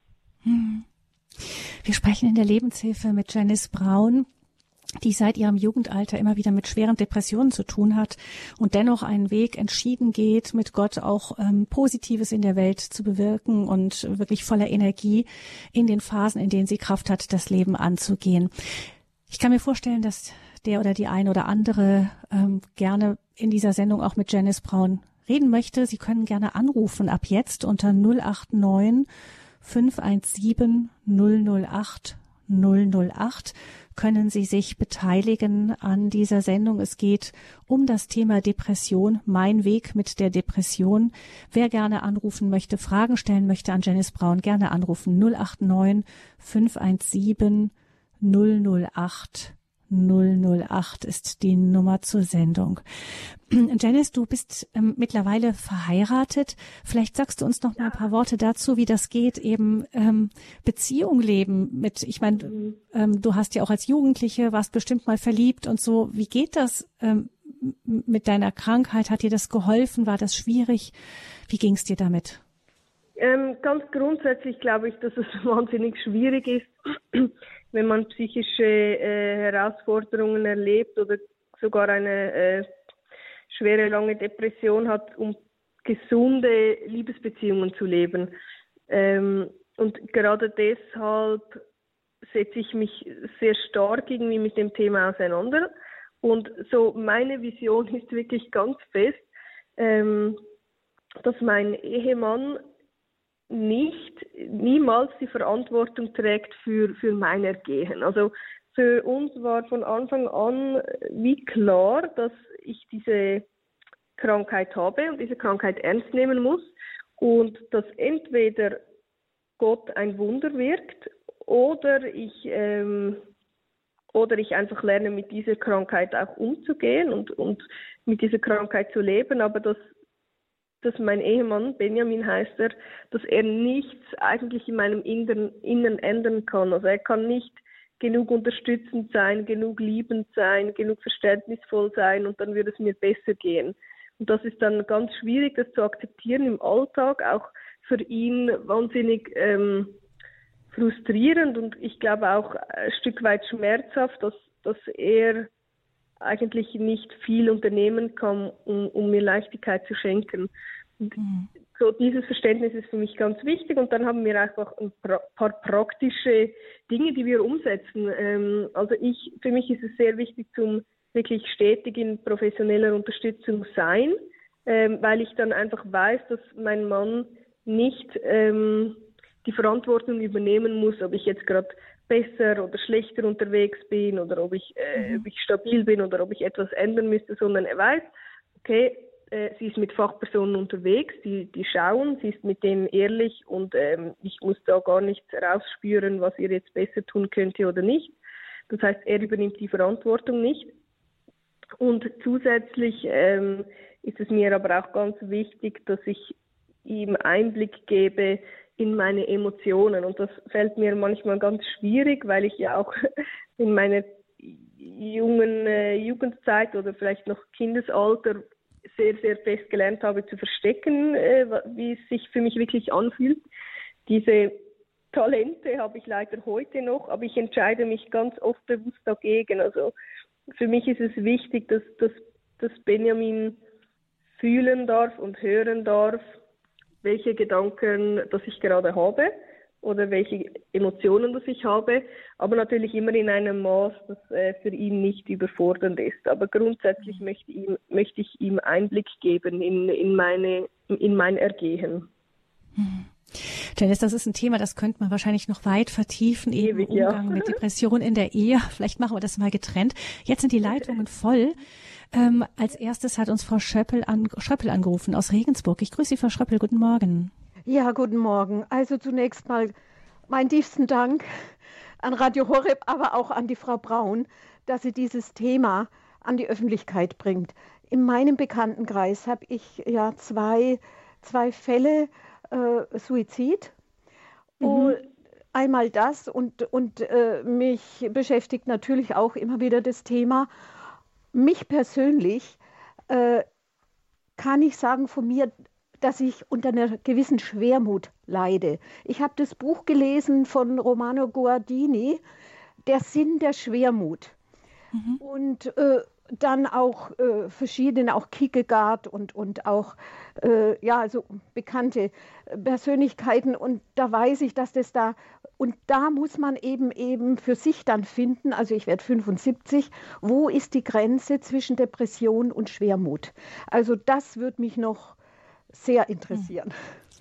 Hm. Wir sprechen in der Lebenshilfe mit Janice Braun, die seit ihrem Jugendalter immer wieder mit schweren Depressionen zu tun hat und dennoch einen Weg entschieden geht, mit Gott auch ähm, Positives in der Welt zu bewirken und wirklich voller Energie in den Phasen, in denen sie Kraft hat, das Leben anzugehen. Ich kann mir vorstellen, dass der oder die eine oder andere ähm, gerne in dieser Sendung auch mit Janice Braun reden möchte. Sie können gerne anrufen ab jetzt unter null acht neun fünf eins sieben null null acht null null acht. Können Sie sich beteiligen an dieser Sendung. Es geht um das Thema Depression, mein Weg mit der Depression. Wer gerne anrufen möchte, Fragen stellen möchte an Janice Braun, gerne anrufen null acht neun fünf eins sieben null null acht null null acht ist die Nummer zur Sendung. Janice, du bist ähm, mittlerweile verheiratet. Vielleicht sagst du uns noch mal ein paar Worte dazu, wie das geht, eben ähm, Beziehung leben mit, ich meine, mhm. ähm, du hast ja auch als Jugendliche, warst bestimmt mal verliebt und so. Wie geht das ähm, mit deiner Krankheit? Hat dir das geholfen? War das schwierig? Wie ging es dir damit? Ähm, ganz grundsätzlich glaube ich, dass es wahnsinnig schwierig ist, wenn man psychische äh, Herausforderungen erlebt oder sogar eine äh, schwere, lange Depression hat, um gesunde Liebesbeziehungen zu leben. Ähm, und gerade deshalb setze ich mich sehr stark irgendwie mit dem Thema auseinander. Und so meine Vision ist wirklich ganz fest, ähm, dass mein Ehemann nicht, niemals die Verantwortung trägt für, für mein Ergehen. Also für uns war von Anfang an wie klar, dass ich diese Krankheit habe und diese Krankheit ernst nehmen muss und dass entweder Gott ein Wunder wirkt oder ich, ähm, oder ich einfach lerne, mit dieser Krankheit auch umzugehen und, und mit dieser Krankheit zu leben, aber dass dass mein Ehemann, Benjamin heißt er, dass er nichts eigentlich in meinem Inneren, Inneren ändern kann. Also er kann nicht genug unterstützend sein, genug liebend sein, genug verständnisvoll sein und dann würde es mir besser gehen. Und das ist dann ganz schwierig, das zu akzeptieren im Alltag, auch für ihn wahnsinnig ähm, frustrierend und ich glaube auch ein Stück weit schmerzhaft, dass, dass er eigentlich nicht viel unternehmen kann, um, um mir Leichtigkeit zu schenken. Und mhm. so dieses Verständnis ist für mich ganz wichtig und dann haben wir einfach ein paar praktische Dinge, die wir umsetzen. Ähm, also ich, für mich ist es sehr wichtig, zum wirklich stetig in professioneller Unterstützung sein, ähm, weil ich dann einfach weiß, dass mein Mann nicht ähm, die Verantwortung übernehmen muss, ob ich jetzt gerade besser oder schlechter unterwegs bin oder ob ich, äh, Mhm. ob ich stabil bin oder ob ich etwas ändern müsste, sondern er weiß, okay, äh, sie ist mit Fachpersonen unterwegs, die, die schauen, sie ist mit denen ehrlich und ähm, ich muss da gar nicht rausspüren, was ihr jetzt besser tun könnte oder nicht. Das heißt, er übernimmt die Verantwortung nicht. Und zusätzlich ähm, ist es mir aber auch ganz wichtig, dass ich ihm Einblick gebe in meine Emotionen. Und das fällt mir manchmal ganz schwierig, weil ich ja auch in meiner jungen äh, Jugendzeit oder vielleicht noch Kindesalter sehr, sehr fest gelernt habe zu verstecken, äh, wie es sich für mich wirklich anfühlt. Diese Talente habe ich leider heute noch, aber ich entscheide mich ganz oft bewusst dagegen. Also für mich ist es wichtig, dass, dass, dass Benjamin fühlen darf und hören darf, welche Gedanken das ich gerade habe oder welche Emotionen das ich habe, aber natürlich immer in einem Maß, das äh, für ihn nicht überfordernd ist. Aber grundsätzlich mhm. möchte, ihm, möchte ich ihm Einblick geben in, in, meine, in mein Ergehen. Mhm. Janice, das ist ein Thema, das könnte man wahrscheinlich noch weit vertiefen, eben Ewig, Umgang ja. mit Depression in der Ehe. Vielleicht machen wir das mal getrennt. Jetzt sind die Leitungen voll. Ähm, als erstes hat uns Frau Schöppel, an, Schröppel angerufen aus Regensburg. Ich grüße Sie, Frau Schröppel. Guten Morgen. Ja, guten Morgen. Also zunächst mal meinen tiefsten Dank an Radio Horeb, aber auch an die Frau Braun, dass sie dieses Thema an die Öffentlichkeit bringt. In meinem Bekanntenkreis habe ich ja zwei, zwei Fälle äh, Suizid. Mhm. Und einmal das und, und äh, mich beschäftigt natürlich auch immer wieder das Thema. Mich persönlich äh, kann ich sagen von mir, dass ich unter einer gewissen Schwermut leide. Ich habe das Buch gelesen von Romano Guardini, Der Sinn der Schwermut. Mhm. Und äh, dann auch äh, verschiedene, auch Kierkegaard und, und auch äh, ja, also bekannte Persönlichkeiten. Und da weiß ich, dass das da, und da muss man eben eben für sich dann finden, also ich werde fünfundsiebzig, wo ist die Grenze zwischen Depression und Schwermut? Also das würde mich noch sehr interessieren.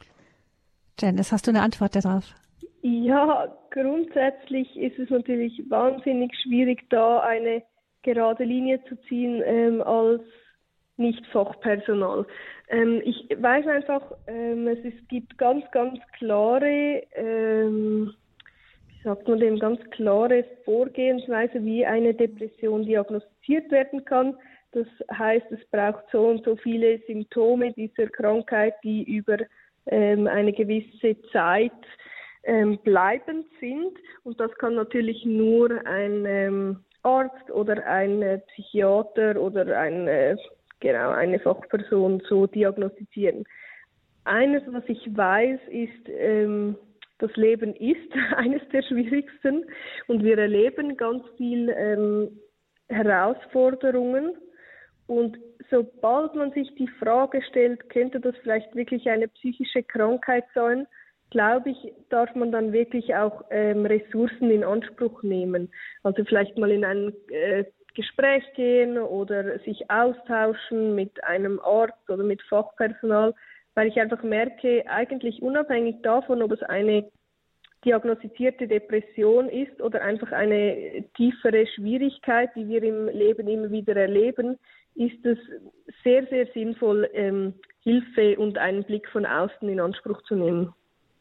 Janice, hast du eine Antwort darauf? Ja, grundsätzlich ist es natürlich wahnsinnig schwierig, da eine gerade Linie zu ziehen ähm, als Nicht-Fachpersonal. Ähm, ich weiß einfach, ähm, es, es gibt ganz, ganz klare, ähm, wie sagt man dem, ganz klare Vorgehensweise, wie eine Depression diagnostiziert werden kann. Das heißt, es braucht so und so viele Symptome dieser Krankheit, die über ähm, eine gewisse Zeit ähm, bleibend sind. Und das kann natürlich nur ein ähm, Arzt oder ein äh, Psychiater oder ein, äh, genau, eine Fachperson so diagnostizieren. Eines, was ich weiß, ist, ähm, das Leben ist eines der schwierigsten und wir erleben ganz viel ähm, Herausforderungen. Und sobald man sich die Frage stellt, könnte das vielleicht wirklich eine psychische Krankheit sein, glaube ich, darf man dann wirklich auch ähm, Ressourcen in Anspruch nehmen. Also vielleicht mal in ein äh, Gespräch gehen oder sich austauschen mit einem Arzt oder mit Fachpersonal, weil ich einfach merke, eigentlich unabhängig davon, ob es eine diagnostizierte Depression ist oder einfach eine tiefere Schwierigkeit, die wir im Leben immer wieder erleben, ist es sehr, sehr sinnvoll, ähm, Hilfe und einen Blick von außen in Anspruch zu nehmen.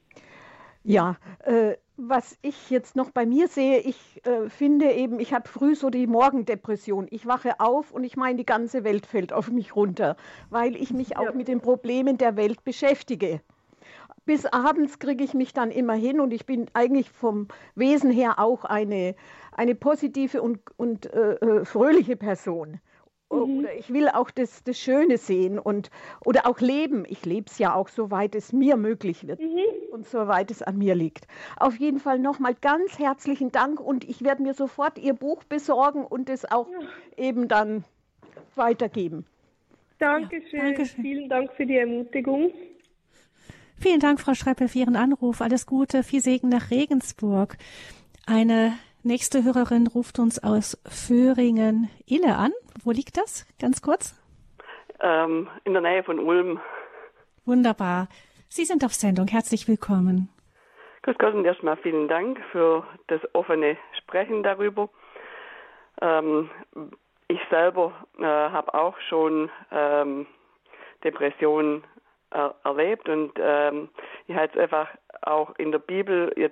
Ja, äh, was ich jetzt noch bei mir sehe, ich äh, finde eben, ich habe früh so die Morgendepression. Ich wache auf und ich meine, die ganze Welt fällt auf mich runter, weil ich mich auch ja. mit den Problemen der Welt beschäftige. Bis abends kriege ich mich dann immer hin und ich bin eigentlich vom Wesen her auch eine, eine positive und, und äh, fröhliche Person. Mhm. Oder ich will auch das, das Schöne sehen und, oder auch leben. Ich lebe es ja auch, soweit es mir möglich wird mhm. und soweit es an mir liegt. Auf jeden Fall nochmal ganz herzlichen Dank und ich werde mir sofort Ihr Buch besorgen und es auch ja. eben dann weitergeben. Dankeschön. Ja, Dankeschön. Vielen Dank für die Ermutigung. Vielen Dank, Frau Schreppel, für Ihren Anruf. Alles Gute, viel Segen nach Regensburg. Eine nächste Hörerin ruft uns aus Föhringen-Ille an. Wo liegt das? Ganz kurz. Ähm, in der Nähe von Ulm. Wunderbar. Sie sind auf Sendung. Herzlich willkommen. Grüß Gott und erstmal vielen Dank für das offene Sprechen darüber. Ähm, ich selber äh, habe auch schon ähm, Depressionen er- erlebt und ähm, ich habe jetzt einfach auch in der Bibel jetzt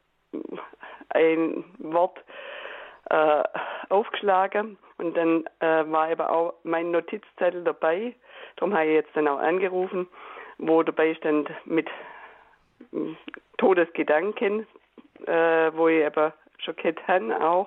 ein Wort äh, aufgeschlagen und dann äh, war eben auch mein Notizzettel dabei. Darum habe ich jetzt dann auch angerufen, wo dabei stand mit äh, Todesgedanken, äh, wo ich eben schon gehabt habe auch.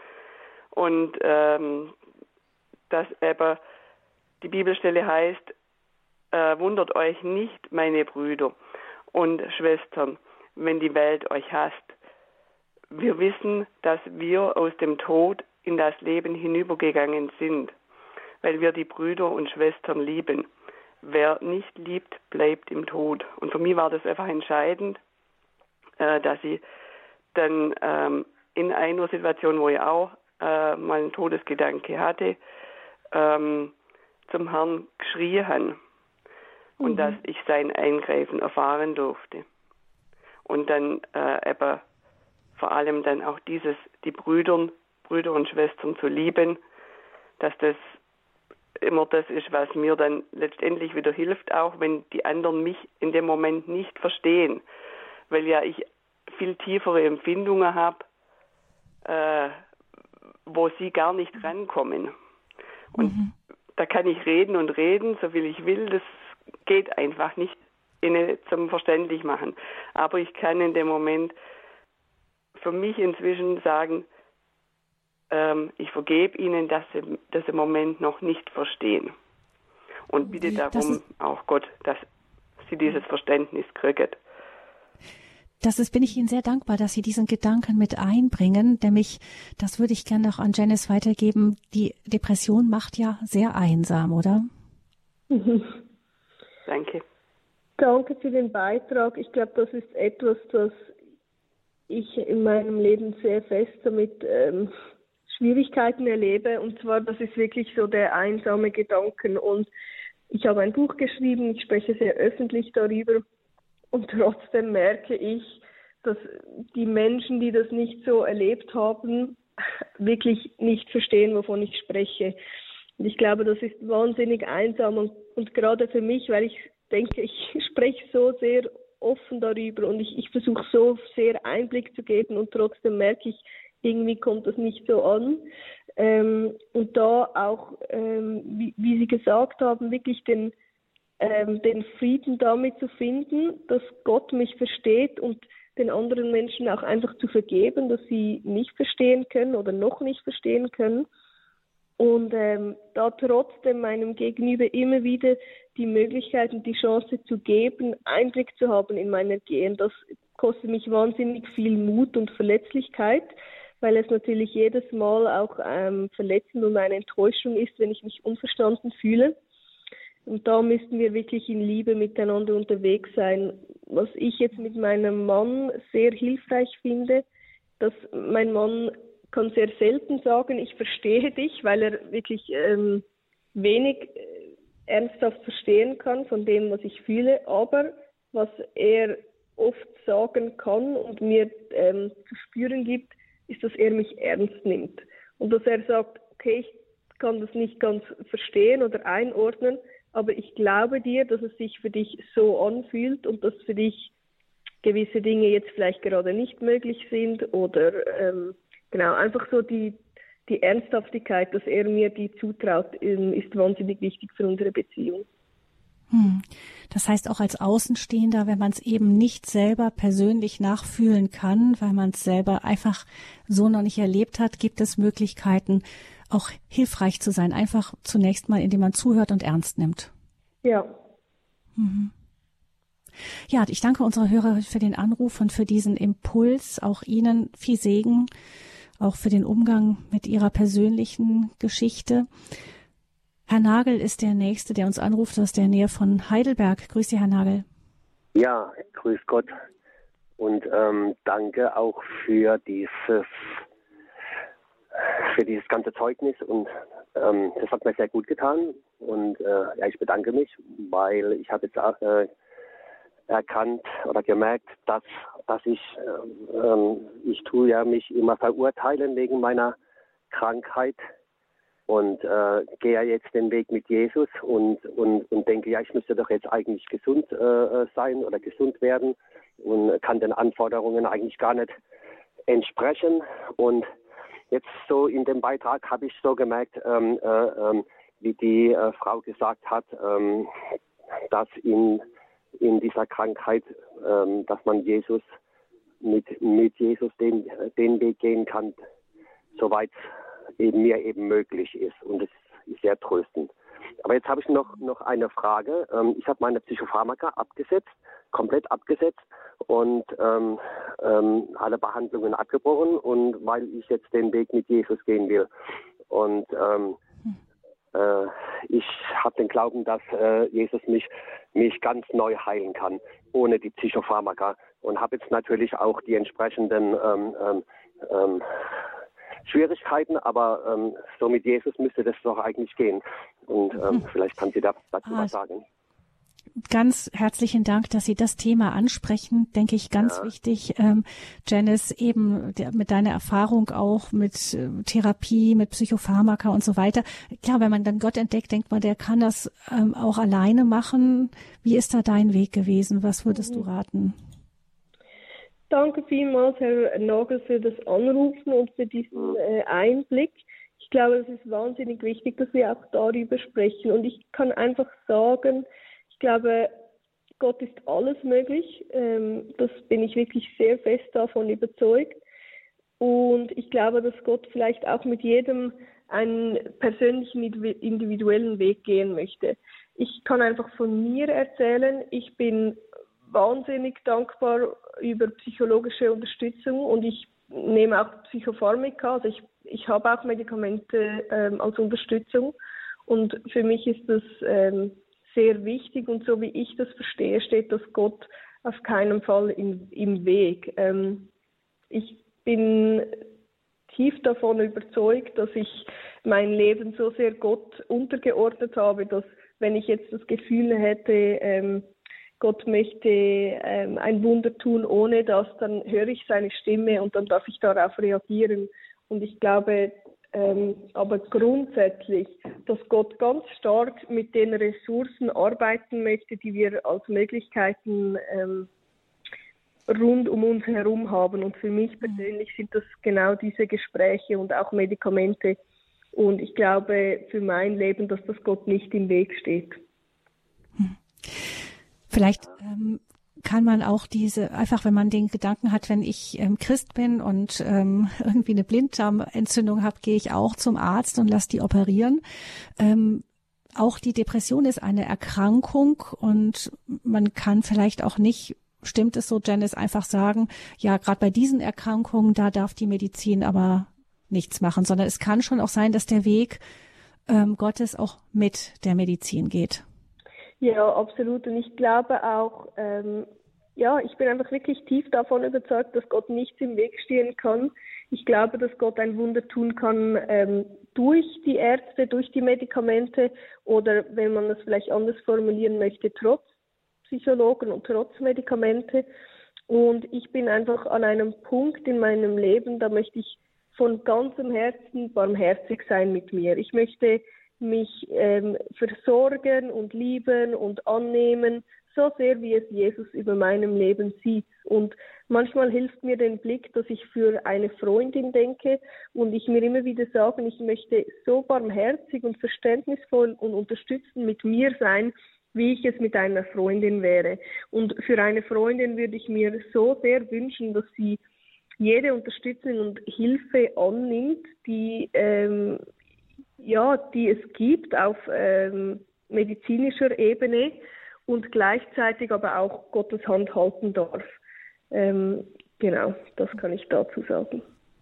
Und ähm, dass eben die Bibelstelle heißt, äh, wundert euch nicht, meine Brüder und Schwestern, wenn die Welt euch hasst. Wir wissen, dass wir aus dem Tod in das Leben hinübergegangen sind, weil wir die Brüder und Schwestern lieben. Wer nicht liebt, bleibt im Tod. Und für mich war das einfach entscheidend, äh, dass ich dann ähm, in einer Situation, wo ich auch äh, mal einen Todesgedanke hatte, ähm, zum Herrn geschrien habe. Und mhm. dass ich sein Eingreifen erfahren durfte. Und dann äh, eben vor allem dann auch dieses, die Brüder, Brüder und Schwestern zu lieben, dass das immer das ist, was mir dann letztendlich wieder hilft, auch wenn die anderen mich in dem Moment nicht verstehen, weil ja ich viel tiefere Empfindungen habe, äh, wo sie gar nicht rankommen. Und mhm. da kann ich reden und reden, so viel ich will, das geht einfach nicht ihnen zum verständlich machen. Aber ich kann in dem Moment für mich inzwischen sagen, ähm, ich vergebe ihnen, dass sie das im Moment noch nicht verstehen. Und bitte darum auch Gott, dass sie dieses Verständnis kriegen. Das ist, bin ich Ihnen sehr dankbar, dass Sie diesen Gedanken mit einbringen, nämlich, das würde ich gerne noch an Janice weitergeben, die Depression macht ja sehr einsam, oder? Mhm. Danke. Danke für den Beitrag. Ich glaube, das ist etwas, das ich in meinem Leben sehr fest damit ähm, Schwierigkeiten erlebe. Und zwar, das ist wirklich so der einsame Gedanken. Und ich habe ein Buch geschrieben, ich spreche sehr öffentlich darüber. Und trotzdem merke ich, dass die Menschen, die das nicht so erlebt haben, wirklich nicht verstehen, wovon ich spreche. Und ich glaube, das ist wahnsinnig einsam. Und, und gerade für mich, weil ich denke, ich spreche so sehr offen darüber und ich, ich versuche so sehr Einblick zu geben und trotzdem merke ich, irgendwie kommt das nicht so an. Ähm, und da auch, ähm, wie, wie Sie gesagt haben, wirklich den Ähm, den Frieden damit zu finden, dass Gott mich versteht und den anderen Menschen auch einfach zu vergeben, dass sie nicht verstehen können oder noch nicht verstehen können. Und ähm, da trotzdem meinem Gegenüber immer wieder die Möglichkeit und die Chance zu geben, Einblick zu haben in mein Ergehen. Das kostet mich wahnsinnig viel Mut und Verletzlichkeit, weil es natürlich jedes Mal auch ähm, verletzend und eine Enttäuschung ist, wenn ich mich unverstanden fühle. Und da müssten wir wirklich in Liebe miteinander unterwegs sein. Was ich jetzt mit meinem Mann sehr hilfreich finde, dass mein Mann kann sehr selten sagen, ich verstehe dich, weil er wirklich ähm, wenig äh, ernsthaft verstehen kann von dem, was ich fühle. Aber was er oft sagen kann und mir ähm, zu spüren gibt, ist, dass er mich ernst nimmt. Und dass er sagt, okay, ich kann das nicht ganz verstehen oder einordnen, aber ich glaube dir, dass es sich für dich so anfühlt und dass für dich gewisse Dinge jetzt vielleicht gerade nicht möglich sind oder ähm, genau, einfach so die, die Ernsthaftigkeit, dass er mir die zutraut, ist wahnsinnig wichtig für unsere Beziehung. Hm. Das heißt auch als Außenstehender, wenn man es eben nicht selber persönlich nachfühlen kann, weil man es selber einfach so noch nicht erlebt hat, gibt es Möglichkeiten, auch hilfreich zu sein, einfach zunächst mal, indem man zuhört und ernst nimmt. Ja. Mhm. Ja, ich danke unserer Hörer für den Anruf und für diesen Impuls, auch Ihnen viel Segen, auch für den Umgang mit Ihrer persönlichen Geschichte. Herr Nagel ist der Nächste, der uns anruft aus der Nähe von Heidelberg. Grüß Sie, Herr Nagel. Ja, grüß Gott und ähm, danke auch für dieses für dieses ganze Zeugnis und ähm, das hat mir sehr gut getan und äh, ja, ich bedanke mich, weil ich habe jetzt auch, äh, erkannt oder gemerkt, dass dass ich ähm, ich tue ja mich immer verurteilen wegen meiner Krankheit und äh, gehe ja jetzt den Weg mit Jesus und und und denke, ja, ich müsste doch jetzt eigentlich gesund äh, sein oder gesund werden und kann den Anforderungen eigentlich gar nicht entsprechen. Und jetzt so in dem Beitrag habe ich so gemerkt, ähm, äh, ähm, wie die äh, Frau gesagt hat, ähm, dass in in dieser Krankheit, ähm, dass man Jesus mit mit Jesus den den Weg gehen kann, soweit eben mir eben möglich ist, und das ist sehr tröstend. Aber jetzt habe ich noch noch eine Frage. Ähm, ich habe meine Psychopharmaka abgesetzt, komplett abgesetzt und ähm, ähm, alle Behandlungen abgebrochen, und weil ich jetzt den Weg mit Jesus gehen will. Und ähm, äh, ich habe den Glauben, dass äh, Jesus mich mich ganz neu heilen kann, ohne die Psychopharmaka, und habe jetzt natürlich auch die entsprechenden ähm, ähm, ähm, Schwierigkeiten, aber ähm, so mit Jesus müsste das doch eigentlich gehen. Und ähm, mhm. vielleicht kann sie da dazu ah, was sagen. Ganz herzlichen Dank, dass Sie das Thema ansprechen, denke ich, ganz ja. wichtig. Ähm, Janice, eben der, mit deiner Erfahrung auch mit äh, Therapie, mit Psychopharmaka und so weiter. Klar, wenn man dann Gott entdeckt, denkt man, der kann das ähm, auch alleine machen. Wie ist da dein Weg gewesen? Was würdest mhm. du raten? Danke vielmals, Herr Nagel, für das Anrufen und für diesen äh, Einblick. Ich glaube, es ist wahnsinnig wichtig, dass wir auch darüber sprechen. Und ich kann einfach sagen, ich glaube, Gott ist alles möglich. Ähm, das bin ich wirklich sehr fest davon überzeugt. Und ich glaube, dass Gott vielleicht auch mit jedem einen persönlichen, individuellen Weg gehen möchte. Ich kann einfach von mir erzählen, ich bin wahnsinnig dankbar über psychologische Unterstützung, und ich nehme auch Psychopharmaka, also ich, ich habe auch Medikamente ähm, als Unterstützung, und für mich ist das ähm, sehr wichtig, und so wie ich das verstehe, steht das Gott auf keinen Fall im, im Weg. Ähm, ich bin tief davon überzeugt, dass ich mein Leben so sehr Gott untergeordnet habe, dass wenn ich jetzt das Gefühl hätte, ähm, Gott möchte ähm, ein Wunder tun ohne das, dann höre ich seine Stimme und dann darf ich darauf reagieren. Und ich glaube ähm, aber grundsätzlich, dass Gott ganz stark mit den Ressourcen arbeiten möchte, die wir als Möglichkeiten ähm, rund um uns herum haben. Und für mich persönlich sind das genau diese Gespräche und auch Medikamente. Und ich glaube für mein Leben, dass das Gott nicht im Weg steht. Hm. Vielleicht ähm, kann man auch diese, einfach wenn man den Gedanken hat, wenn ich ähm, Christ bin und ähm, irgendwie eine Blinddarmentzündung habe, gehe ich auch zum Arzt und lasse die operieren. Ähm, auch die Depression ist eine Erkrankung, und man kann vielleicht auch nicht, stimmt es so, Janice, einfach sagen, ja, gerade bei diesen Erkrankungen, da darf die Medizin aber nichts machen, sondern es kann schon auch sein, dass der Weg ähm, Gottes auch mit der Medizin geht. Ja, absolut. Und ich glaube auch, ähm, ja, ich bin einfach wirklich tief davon überzeugt, dass Gott nichts im Weg stehen kann. Ich glaube, dass Gott ein Wunder tun kann ähm, durch die Ärzte, durch die Medikamente, oder wenn man das vielleicht anders formulieren möchte, trotz Psychologen und trotz Medikamente. Und ich bin einfach an einem Punkt in meinem Leben, da möchte ich von ganzem Herzen barmherzig sein mit mir. Ich möchte mich ähm, versorgen und lieben und annehmen, so sehr wie es Jesus über meinem Leben sieht. Und manchmal hilft mir den Blick, dass ich für eine Freundin denke und ich mir immer wieder sage, ich möchte so barmherzig und verständnisvoll und unterstützend mit mir sein, wie ich es mit einer Freundin wäre. Und für eine Freundin würde ich mir so sehr wünschen, dass sie jede Unterstützung und Hilfe annimmt, die ähm, ja, die es gibt auf ähm, medizinischer Ebene, und gleichzeitig aber auch Gottes Hand halten darf. Ähm, genau, das kann ich dazu sagen.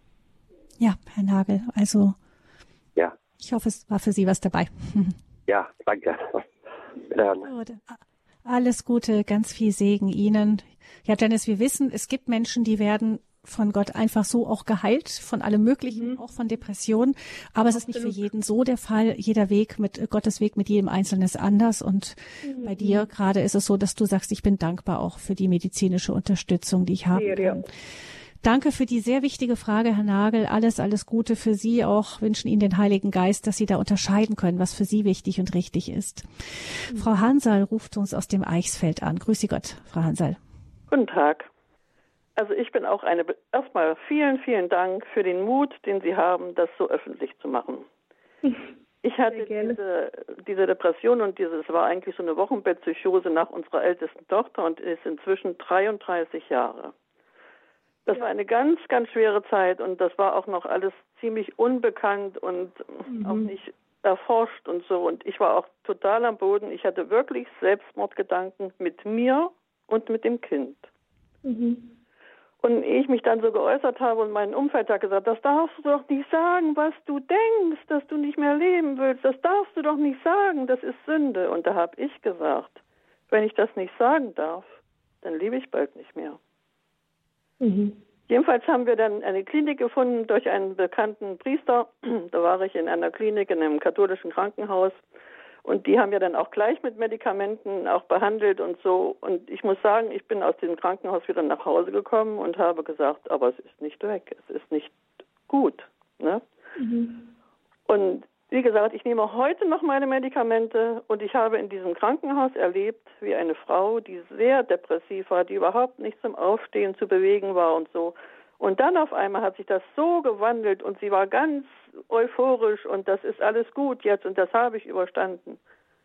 Ja, Herr Nagel, also ja. Ich hoffe, es war für Sie was dabei. Ja, danke. Alles Gute, ganz viel Segen Ihnen. Ja, Janice, wir wissen, es gibt Menschen, die werden von Gott einfach so auch geheilt, von allem Möglichen, mhm. auch von Depressionen. Aber es ist nicht für jeden so der Fall. Jeder Weg mit Gottes Weg mit jedem Einzelnen ist anders. Und mhm. bei dir gerade ist es so, dass du sagst, ich bin dankbar auch für die medizinische Unterstützung, die ich haben kann. Ja. Danke für die sehr wichtige Frage, Herr Nagel. Alles, alles Gute für Sie auch. Wünschen Ihnen den Heiligen Geist, dass Sie da unterscheiden können, was für Sie wichtig und richtig ist. Mhm. Frau Hansal ruft uns aus dem Eichsfeld an. Grüß Sie Gott, Frau Hansal. Guten Tag. Also ich bin auch eine, erstmal vielen, vielen Dank für den Mut, den Sie haben, das so öffentlich zu machen. Ich hatte diese, diese Depression und dieses war eigentlich so eine Wochenbettpsychose nach unserer ältesten Tochter und ist inzwischen dreiunddreißig Jahre. Das ja. war eine ganz, ganz schwere Zeit und das war auch noch alles ziemlich unbekannt und mhm. auch nicht erforscht und so. Und ich war auch total am Boden. Ich hatte wirklich Selbstmordgedanken mit mir und mit dem Kind. Mhm. Und ehe ich mich dann so geäußert habe und mein Umfeld hat gesagt, das darfst du doch nicht sagen, was du denkst, dass du nicht mehr leben willst, das darfst du doch nicht sagen, das ist Sünde. Und da habe ich gesagt, wenn ich das nicht sagen darf, dann lebe ich bald nicht mehr. Mhm. Jedenfalls haben wir dann eine Klinik gefunden durch einen bekannten Priester. Da war ich in einer Klinik in einem katholischen Krankenhaus. Und die haben ja dann auch gleich mit Medikamenten auch behandelt und so. Und ich muss sagen, ich bin aus dem Krankenhaus wieder nach Hause gekommen und habe gesagt, aber es ist nicht weg, es ist nicht gut. Ne? Mhm. Und wie gesagt, ich nehme heute noch meine Medikamente und ich habe in diesem Krankenhaus erlebt, wie eine Frau, die sehr depressiv war, die überhaupt nicht zum Aufstehen zu bewegen war und so. Und dann auf einmal hat sich das so gewandelt und sie war ganz euphorisch und das ist alles gut jetzt und das habe ich überstanden.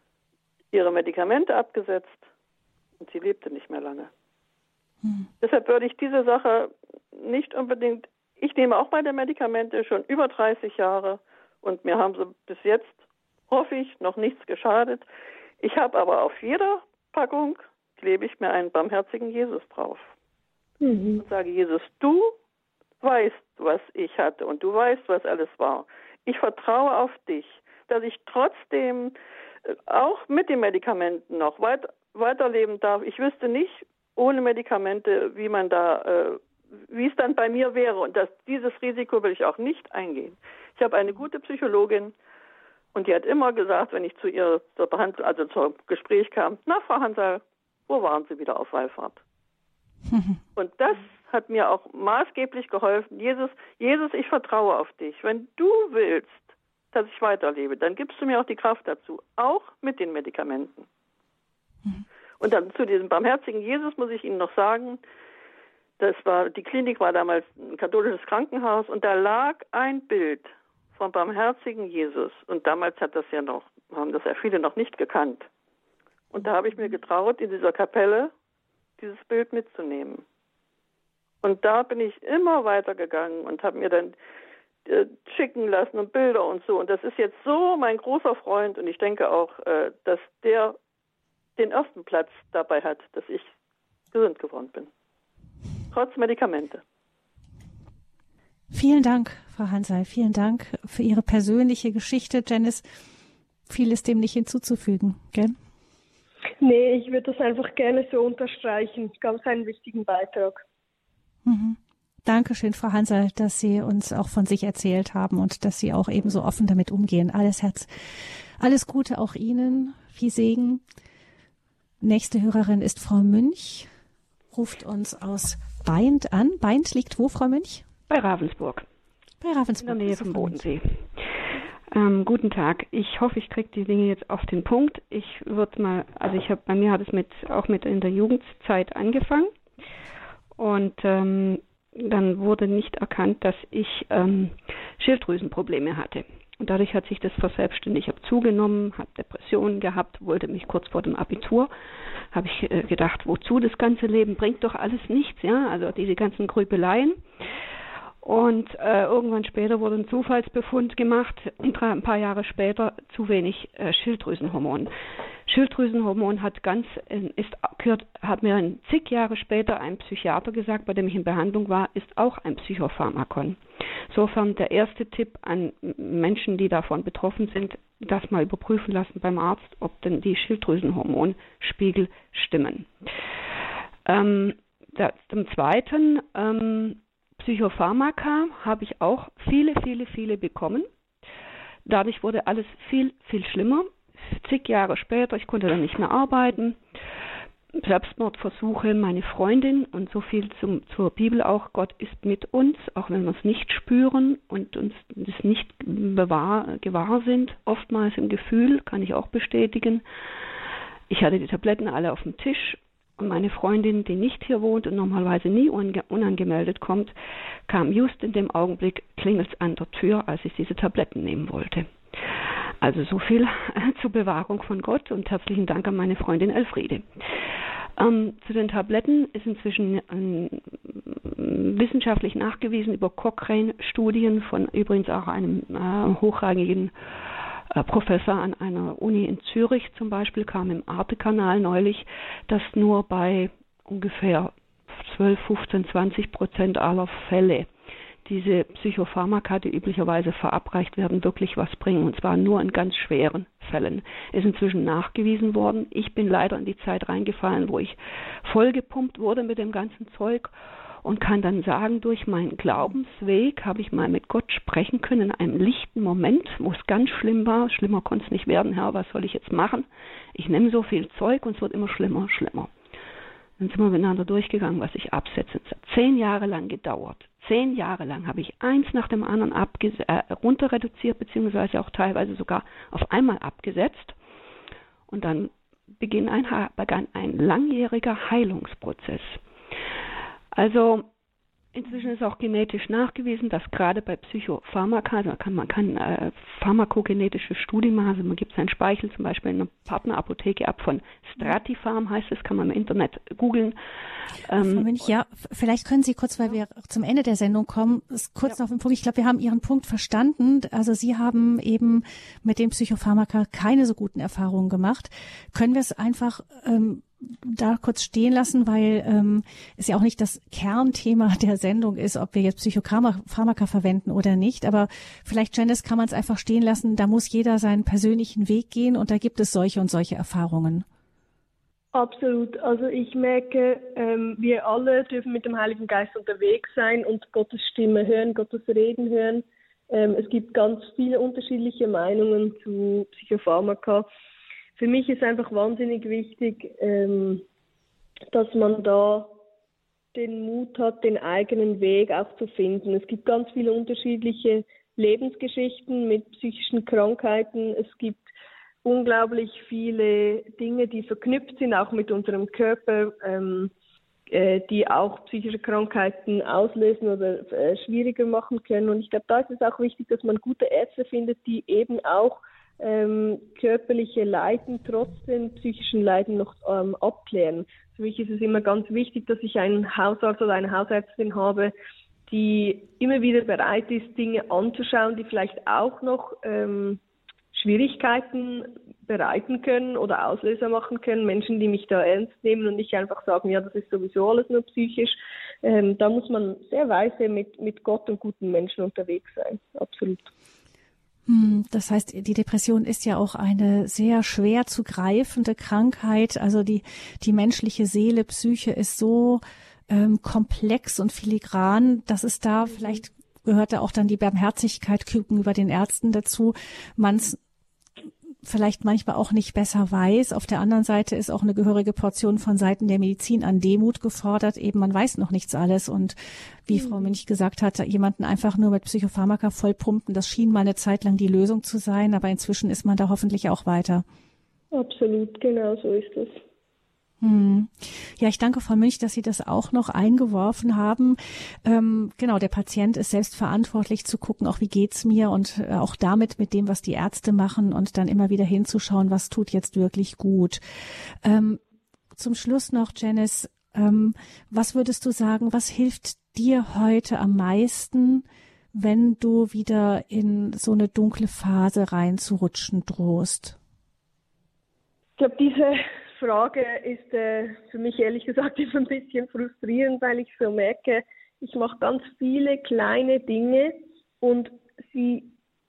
Ihre Medikamente abgesetzt und sie lebte nicht mehr lange. Hm. Deshalb würde ich diese Sache nicht unbedingt, ich nehme auch meine Medikamente schon über dreißig Jahre und mir haben sie bis jetzt, hoffe ich, noch nichts geschadet. Ich habe aber auf jeder Packung, klebe ich mir einen barmherzigen Jesus drauf. Mhm. Und sage, Jesus, du weißt, was ich hatte und du weißt, was alles war. Ich vertraue auf dich, dass ich trotzdem auch mit den Medikamenten noch weit, weiterleben darf. Ich wüsste nicht ohne Medikamente, wie man da, äh, wie es dann bei mir wäre. Und das, dieses Risiko will ich auch nicht eingehen. Ich habe eine gute Psychologin und die hat immer gesagt, wenn ich zu ihr zur Behandlung, also zum Gespräch kam, na Frau Hansal, wo waren Sie wieder auf Wallfahrt? Und das hat mir auch maßgeblich geholfen. Jesus, Jesus, ich vertraue auf dich. Wenn du willst, dass ich weiterlebe, dann gibst du mir auch die Kraft dazu, auch mit den Medikamenten. Mhm. Und dann zu diesem barmherzigen Jesus muss ich Ihnen noch sagen, das war, die Klinik war damals ein katholisches Krankenhaus und da lag ein Bild vom barmherzigen Jesus. Und damals hat das ja noch, haben das ja viele noch nicht gekannt. Und da habe ich mir getraut, in dieser Kapelle dieses Bild mitzunehmen. Und da bin ich immer weitergegangen und habe mir dann äh, schicken lassen und Bilder und so. Und das ist jetzt so mein großer Freund und ich denke auch, äh, dass der den ersten Platz dabei hat, dass ich gesund geworden bin. Trotz Medikamente. Vielen Dank, Frau Hansal. Vielen Dank für Ihre persönliche Geschichte. Janice, viel ist dem nicht hinzuzufügen, gell? Nee, ich würde das einfach gerne so unterstreichen. Ganz einen wichtigen Beitrag. Mhm. Dankeschön, Frau Hansal, dass Sie uns auch von sich erzählt haben und dass Sie auch ebenso offen damit umgehen. Alles Herz, alles Gute auch Ihnen. Viel Segen. Nächste Hörerin ist Frau Münch, ruft uns aus Beint an. Beint liegt wo, Frau Münch? Bei Ravensburg. Bei Ravensburg. In der Nähe vom Bodensee. Ähm, guten Tag. Ich hoffe, ich kriege die Dinge jetzt auf den Punkt. Ich würde mal, also ich habe, bei mir hat es mit auch mit in der Jugendzeit angefangen und ähm, dann wurde nicht erkannt, dass ich ähm, Schilddrüsenprobleme hatte. Und dadurch hat sich das verselbstständigt. Ich habe zugenommen, habe Depressionen gehabt, wollte mich kurz vor dem Abitur, habe ich äh, gedacht, wozu das ganze Leben, bringt doch alles nichts, ja, also diese ganzen Grübeleien. Und äh, irgendwann später wurde ein Zufallsbefund gemacht, ein paar Jahre später zu wenig äh, Schilddrüsenhormon. Schilddrüsenhormon hat ganz, ist, gehört, hat mir zig Jahre später ein Psychiater gesagt, bei dem ich in Behandlung war, ist auch ein Psychopharmakon. Insofern der erste Tipp an Menschen, die davon betroffen sind, das mal überprüfen lassen beim Arzt, ob denn die Schilddrüsenhormonspiegel stimmen. Ähm, da, zum Zweiten, ähm, Psychopharmaka habe ich auch viele, viele, viele bekommen. Dadurch wurde alles viel, viel schlimmer. Zig Jahre später, ich konnte dann nicht mehr arbeiten. Selbstmordversuche, meine Freundin und so viel zum, zur Bibel auch. Gott ist mit uns, auch wenn wir es nicht spüren und uns das nicht bewahr, gewahr sind. Oftmals im Gefühl, kann ich auch bestätigen. Ich hatte die Tabletten alle auf dem Tisch. Und meine Freundin, die nicht hier wohnt und normalerweise nie unangemeldet kommt, kam just in dem Augenblick, klingelt es an der Tür, als ich diese Tabletten nehmen wollte. Also so viel zur Bewahrung von Gott und herzlichen Dank an meine Freundin Elfriede. Ähm, zu den Tabletten ist inzwischen ähm, wissenschaftlich nachgewiesen über Cochrane-Studien von übrigens auch einem äh, hochrangigen Professor an einer Uni in Zürich zum Beispiel, kam im Arte-Kanal neulich, dass nur bei ungefähr zwölf, fünfzehn, zwanzig Prozent aller Fälle diese Psychopharmaka, die üblicherweise verabreicht werden, wirklich was bringen. Und zwar nur in ganz schweren Fällen. Ist inzwischen nachgewiesen worden. Ich bin leider in die Zeit reingefallen, wo ich vollgepumpt wurde mit dem ganzen Zeug. Und kann dann sagen, durch meinen Glaubensweg habe ich mal mit Gott sprechen können in einem lichten Moment, wo es ganz schlimm war. Schlimmer konnte es nicht werden, Herr, was soll ich jetzt machen? Ich nehme so viel Zeug und es wird immer schlimmer, schlimmer. Dann sind wir miteinander durchgegangen, was ich absetze. Es hat zehn Jahre lang gedauert. Zehn Jahre lang habe ich eins nach dem anderen abges- äh, runter reduziert, beziehungsweise auch teilweise sogar auf einmal abgesetzt. Und dann beginn ein, begann ein langjähriger Heilungsprozess. Also inzwischen ist auch genetisch nachgewiesen, dass gerade bei Psychopharmaka, also man kann, man kann äh, pharmakogenetische Studien machen, also man gibt seinen Speichel zum Beispiel in einer Partnerapotheke ab von Stratifarm, heißt es, kann man im Internet googeln. Ähm, Münch, ja, vielleicht können Sie kurz, weil wir zum Ende der Sendung kommen, kurz ja. auf den Punkt, ich glaube, wir haben Ihren Punkt verstanden, also Sie haben eben mit dem Psychopharmaka keine so guten Erfahrungen gemacht. Können wir es einfach ähm, da kurz stehen lassen, weil ähm, es ja auch nicht das Kernthema der Sendung ist, ob wir jetzt Psychopharmaka verwenden oder nicht. Aber vielleicht, Janice, kann man es einfach stehen lassen. Da muss jeder seinen persönlichen Weg gehen und da gibt es solche und solche Erfahrungen. Absolut. Also ich merke, ähm, wir alle dürfen mit dem Heiligen Geist unterwegs sein und Gottes Stimme hören, Gottes Reden hören. Ähm, es gibt ganz viele unterschiedliche Meinungen zu Psychopharmaka. Für mich ist einfach wahnsinnig wichtig, ähm, dass man da den Mut hat, den eigenen Weg auch zu finden. Es gibt ganz viele unterschiedliche Lebensgeschichten mit psychischen Krankheiten. Es gibt unglaublich viele Dinge, die verknüpft sind, auch mit unserem Körper, ähm, äh, die auch psychische Krankheiten auslösen oder äh, schwieriger machen können. Und ich glaube, da ist es auch wichtig, dass man gute Ärzte findet, die eben auch Ähm, körperliche Leiden trotz den psychischen Leiden noch ähm, abklären. Für mich ist es immer ganz wichtig, dass ich einen Hausarzt oder eine Hausärztin habe, die immer wieder bereit ist, Dinge anzuschauen, die vielleicht auch noch ähm, Schwierigkeiten bereiten können oder Auslöser machen können. Menschen, die mich da ernst nehmen und nicht einfach sagen, ja, das ist sowieso alles nur psychisch. Ähm, da muss man sehr weise mit, mit Gott und guten Menschen unterwegs sein. Absolut. Das heißt, die Depression ist ja auch eine sehr schwer zu greifende Krankheit. Also die, die menschliche Seele, Psyche ist so ähm, komplex und filigran, dass es da vielleicht gehört da auch dann die Barmherzigkeit gegenüber den Ärzten dazu, man es vielleicht manchmal auch nicht besser weiß. Auf der anderen Seite ist auch eine gehörige Portion von Seiten der Medizin an Demut gefordert. Eben, man weiß noch nichts alles. Und wie mhm. Frau Münch gesagt hat, jemanden einfach nur mit Psychopharmaka vollpumpen, das schien mal eine Zeit lang die Lösung zu sein. Aber inzwischen ist man da hoffentlich auch weiter. Absolut, genau so ist es. Hm. Ja, ich danke Frau Münch, dass Sie das auch noch eingeworfen haben. Ähm, genau, der Patient ist selbst verantwortlich zu gucken, auch wie geht's mir und äh, auch damit mit dem, was die Ärzte machen und dann immer wieder hinzuschauen, was tut jetzt wirklich gut. Ähm, zum Schluss noch, Janice, ähm, was würdest du sagen, was hilft dir heute am meisten, wenn du wieder in so eine dunkle Phase reinzurutschen drohst? Ich glaube, diese Frage ist äh, für mich ehrlich gesagt immer ein bisschen frustrierend, weil ich so merke, ich mache ganz viele kleine Dinge und sie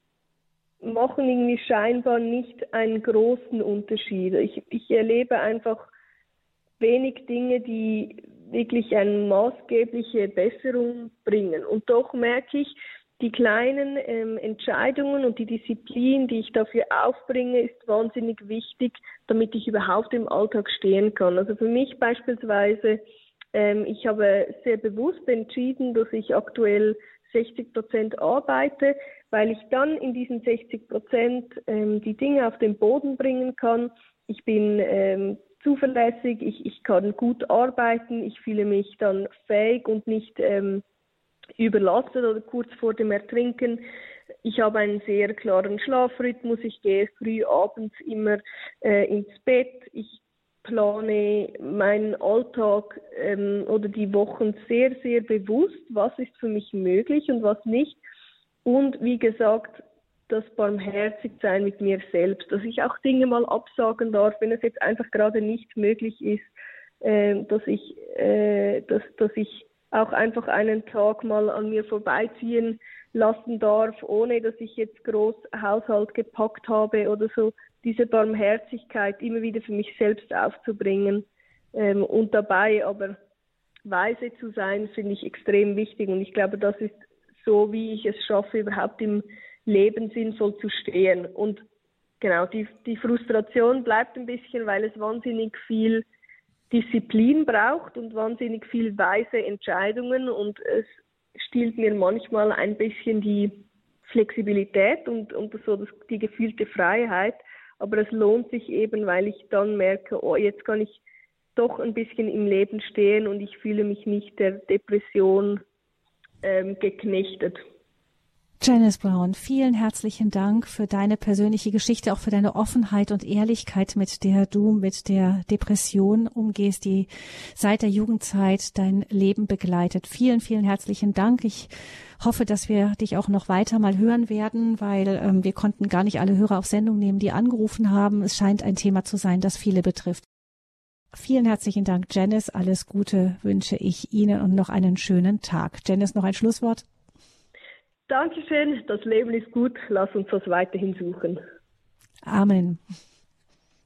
machen irgendwie scheinbar nicht einen großen Unterschied. Ich, ich erlebe einfach wenig Dinge, die wirklich eine maßgebliche Besserung bringen. Und doch merke ich, die kleinen ähm, Entscheidungen und die Disziplin, die ich dafür aufbringe, ist wahnsinnig wichtig, damit ich überhaupt im Alltag stehen kann. Also für mich beispielsweise, ähm, ich habe sehr bewusst entschieden, dass ich aktuell sechzig Prozent arbeite, weil ich dann in diesen sechzig Prozent ähm, die Dinge auf den Boden bringen kann. Ich bin ähm, zuverlässig, ich, ich kann gut arbeiten, ich fühle mich dann fähig und nicht ähm, überlastet oder kurz vor dem Ertrinken. Ich habe einen sehr klaren Schlafrhythmus, ich gehe früh abends immer äh, ins Bett, ich plane meinen Alltag ähm, oder die Wochen sehr, sehr bewusst, was ist für mich möglich und was nicht. Und wie gesagt, das Barmherzigsein mit mir selbst, dass ich auch Dinge mal absagen darf, wenn es jetzt einfach gerade nicht möglich ist, äh, dass ich, äh, dass, dass ich auch einfach einen Tag mal an mir vorbeiziehen lassen darf, ohne dass ich jetzt groß Haushalt gepackt habe oder so. Diese Barmherzigkeit immer wieder für mich selbst aufzubringen ähm, und dabei aber weise zu sein, finde ich extrem wichtig. Und ich glaube, das ist so, wie ich es schaffe, überhaupt im Leben sinnvoll zu stehen. Und genau, die, die Frustration bleibt ein bisschen, weil es wahnsinnig viel Disziplin braucht und wahnsinnig viel weise Entscheidungen und es stiehlt mir manchmal ein bisschen die Flexibilität und, und so das, die gefühlte Freiheit, aber es lohnt sich eben, weil ich dann merke, oh, jetzt kann ich doch ein bisschen im Leben stehen und ich fühle mich nicht der Depression ähm, geknechtet. Janice Brown, vielen herzlichen Dank für deine persönliche Geschichte, auch für deine Offenheit und Ehrlichkeit, mit der du mit der Depression umgehst, die seit der Jugendzeit dein Leben begleitet. Vielen, vielen herzlichen Dank. Ich hoffe, dass wir dich auch noch weiter mal hören werden, weil ähm, wir konnten gar nicht alle Hörer auf Sendung nehmen, die angerufen haben. Es scheint ein Thema zu sein, das viele betrifft. Vielen herzlichen Dank, Janice. Alles Gute wünsche ich Ihnen und noch einen schönen Tag. Janice, noch ein Schlusswort? Dankeschön, das Leben ist gut, lass uns das weiterhin suchen. Amen.